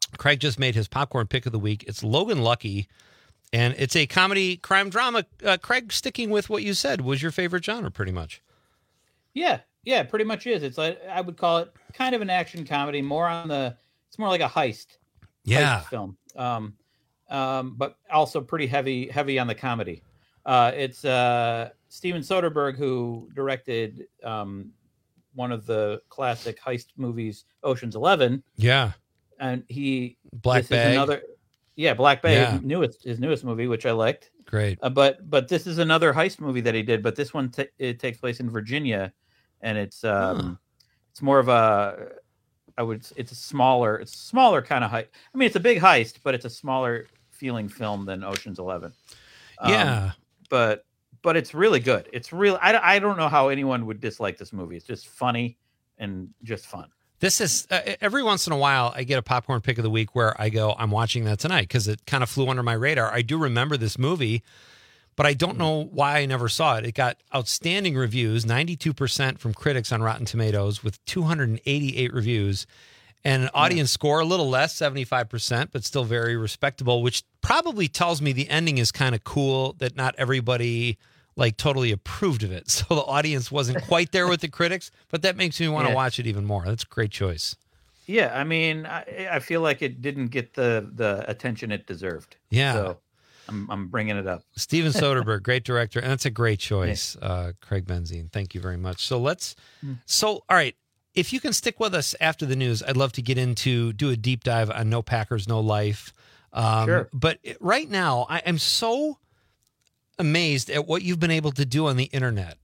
Craig just made his popcorn pick of the week. It's Logan Lucky, and it's a comedy crime drama. Craig, sticking with what you said, was your favorite genre, pretty much. Yeah, pretty much is. It's like, I would call it kind of an action comedy, it's more like a heist film. But also pretty heavy on the comedy. It's Steven Soderbergh, who directed one of the classic heist movies, Ocean's 11. Yeah. And Black Bag. Black Bag, his newest movie, which I liked. Great. But this is another heist movie that he did, but this one it takes place in Virginia, and it's more of it's a smaller kind of heist. I mean, it's a big heist, but it's a smaller feeling film than Ocean's 11. But it's really good. It's real. I don't know how anyone would dislike this movie. It's just funny and just fun. This is every once in a while I get a popcorn pick of the week where I go, I'm watching that tonight because it kind of flew under my radar. I do remember this movie, but I don't know why I never saw it. It got outstanding reviews, 92% from critics on Rotten Tomatoes with 288 reviews, and an audience score a little less, 75%, but still very respectable, which probably tells me the ending is kind of cool, that not everybody totally approved of it. So the audience wasn't quite there with the critics, but that makes me want to watch it even more. That's a great choice. Yeah, I mean, I feel like it didn't get the attention it deserved. Yeah. So I'm bringing it up. Steven Soderbergh, great director, and that's a great choice, Craig Benzine. Thank you very much. So all right, if you can stick with us after the news, I'd love to do a deep dive on No Packers, No Life. Sure. But right now, I am so amazed at what you've been able to do on the internet.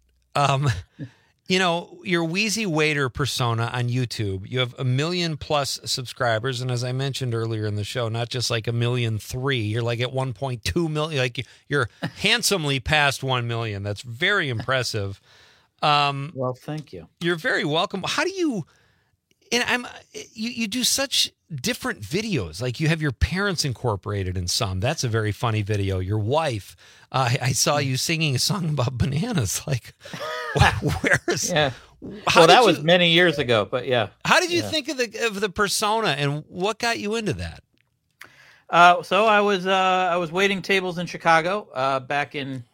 Your Wheezy Waiter persona on YouTube, you have 1 million plus subscribers. And as I mentioned earlier in the show, not just like 1.3 million, you're like at 1.2 million, like you're handsomely past 1 million. That's very impressive. Well, thank you. You're very welcome. How do you, you do such different videos. Like you have your parents incorporated in some. That's a very funny video. Your wife, I saw you singing a song about bananas. Like, where's? Yeah. Well, that was many years ago, but yeah. How did you think of the persona, and what got you into that? So I was waiting tables in Chicago back in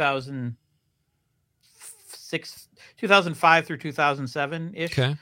2005 through 2007 ish. Okay.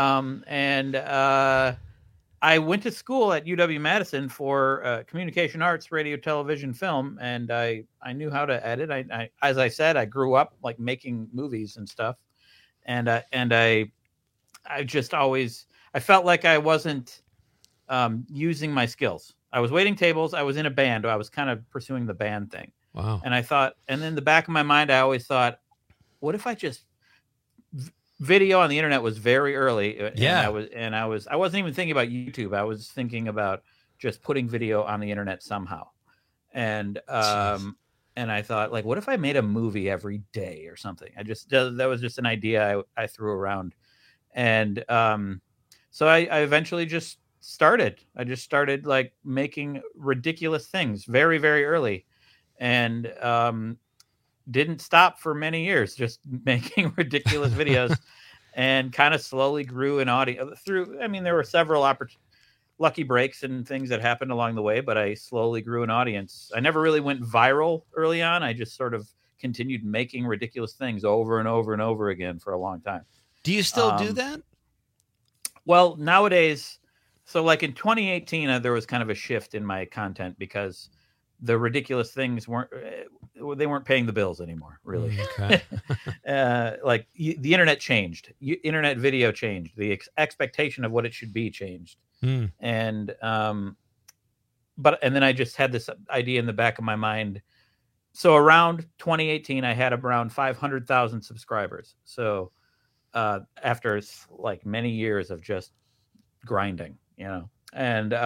I went to school at UW-Madison for communication arts, radio, television, film, and I knew how to edit. I as I said, I grew up like making movies and stuff, and I just always felt like I wasn't using my skills. I was waiting tables. I was in a band. I was kind of pursuing the band thing. Wow. And I thought, and in the back of my mind, I always thought, what if I just video on the internet was very early. Yeah. And I wasn't even thinking about YouTube. I was thinking about just putting video on the internet somehow. And I thought, like, what if I made a movie every day or something? That was just an idea I threw around. And so I eventually just started. I just started like making ridiculous things very, very early. And didn't stop for many years, just making ridiculous videos, and kind of slowly grew an audience through. I mean, there were several lucky breaks and things that happened along the way, but I slowly grew an audience. I never really went viral early on. I just sort of continued making ridiculous things over and over and over again for a long time. Do you still do that? Well, nowadays, so like in 2018, there was kind of a shift in my content because the ridiculous things weren't paying the bills anymore, really. Okay. The internet changed. Internet video changed. The expectation of what it should be changed. And then I just had this idea in the back of my mind. So around 2018, I had around 500,000 subscribers. So after like many years of just grinding, and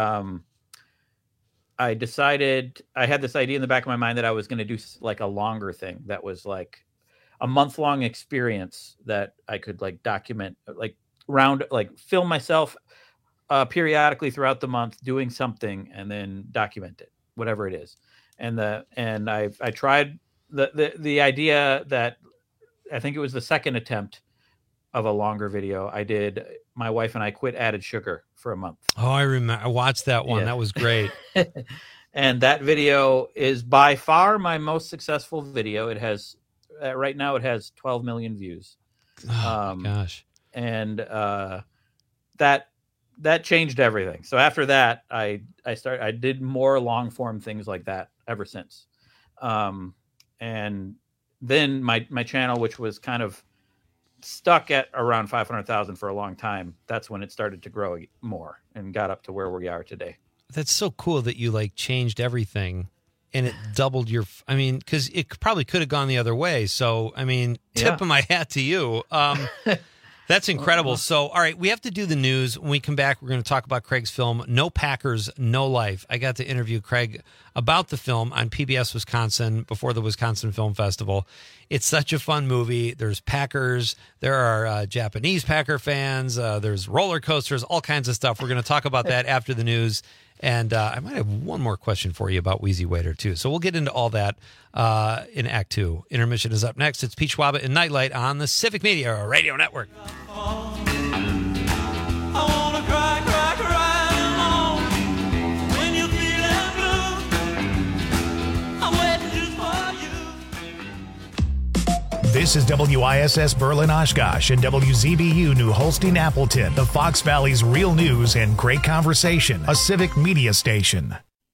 I decided, I had this idea in the back of my mind that I was going to do like a longer thing that was like a month-long experience that I could like document, film myself periodically throughout the month doing something and then document it, whatever it is. And I tried the idea that I think it was the second attempt of a longer video. I did. My wife and I quit added sugar for a month. Oh, I remember. I watched that one. Yeah. That was great. And that video is by far my most successful video. It has right now it has 12 million views. Oh gosh. And that changed everything. So after that, I did more long form things like that ever since. And then my channel, which was kind of stuck at around 500,000 for a long time, that's when it started to grow more and got up to where we are today. That's so cool that you like changed everything and it doubled your, I mean, because it probably could have gone the other way. So, I mean, tip of my hat to you. That's incredible. So, all right, we have to do the news. When we come back, we're going to talk about Craig's film, No Packers, No Life. I got to interview Craig about the film on PBS Wisconsin before the Wisconsin Film Festival. It's such a fun movie. There's Packers. There are Japanese Packer fans. There's roller coasters, all kinds of stuff. We're going to talk about that after the news. And I might have one more question for you about Wheezy Waiter, too. So we'll get into all that in Act 2. Intermission is up next. It's Pete Schwab and Nightlight on the Civic Media Radio Network. This is WISS Berlin Oshkosh and WZBU New Holstein Appleton, the Fox Valley's real news and great conversation, a civic media station.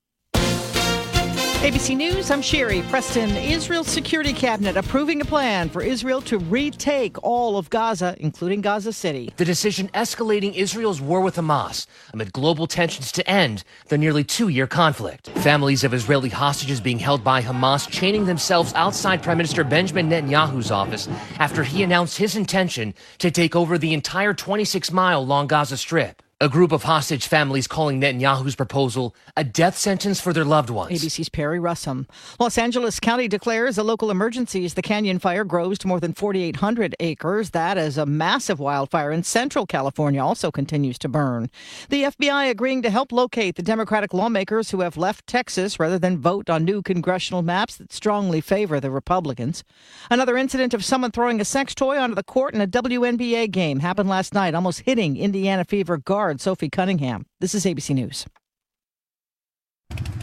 ABC News, I'm Sherry. Preston, Israel's security cabinet approving a plan for Israel to retake all of Gaza, including Gaza City. The decision escalating Israel's war with Hamas amid global tensions to end the nearly 2-year conflict. Families of Israeli hostages being held by Hamas chaining themselves outside Prime Minister Benjamin Netanyahu's office after he announced his intention to take over the entire 26-mile-long Gaza Strip. A group of hostage families calling Netanyahu's proposal a death sentence for their loved ones. ABC's Perry Russum. Los Angeles County declares a local emergency as the Canyon Fire grows to more than 4,800 acres. That as a massive wildfire in central California also continues to burn. The FBI agreeing to help locate the Democratic lawmakers who have left Texas rather than vote on new congressional maps that strongly favor the Republicans. Another incident of someone throwing a sex toy onto the court in a WNBA game happened last night, almost hitting Indiana Fever guard Sophie Cunningham. This is ABC News.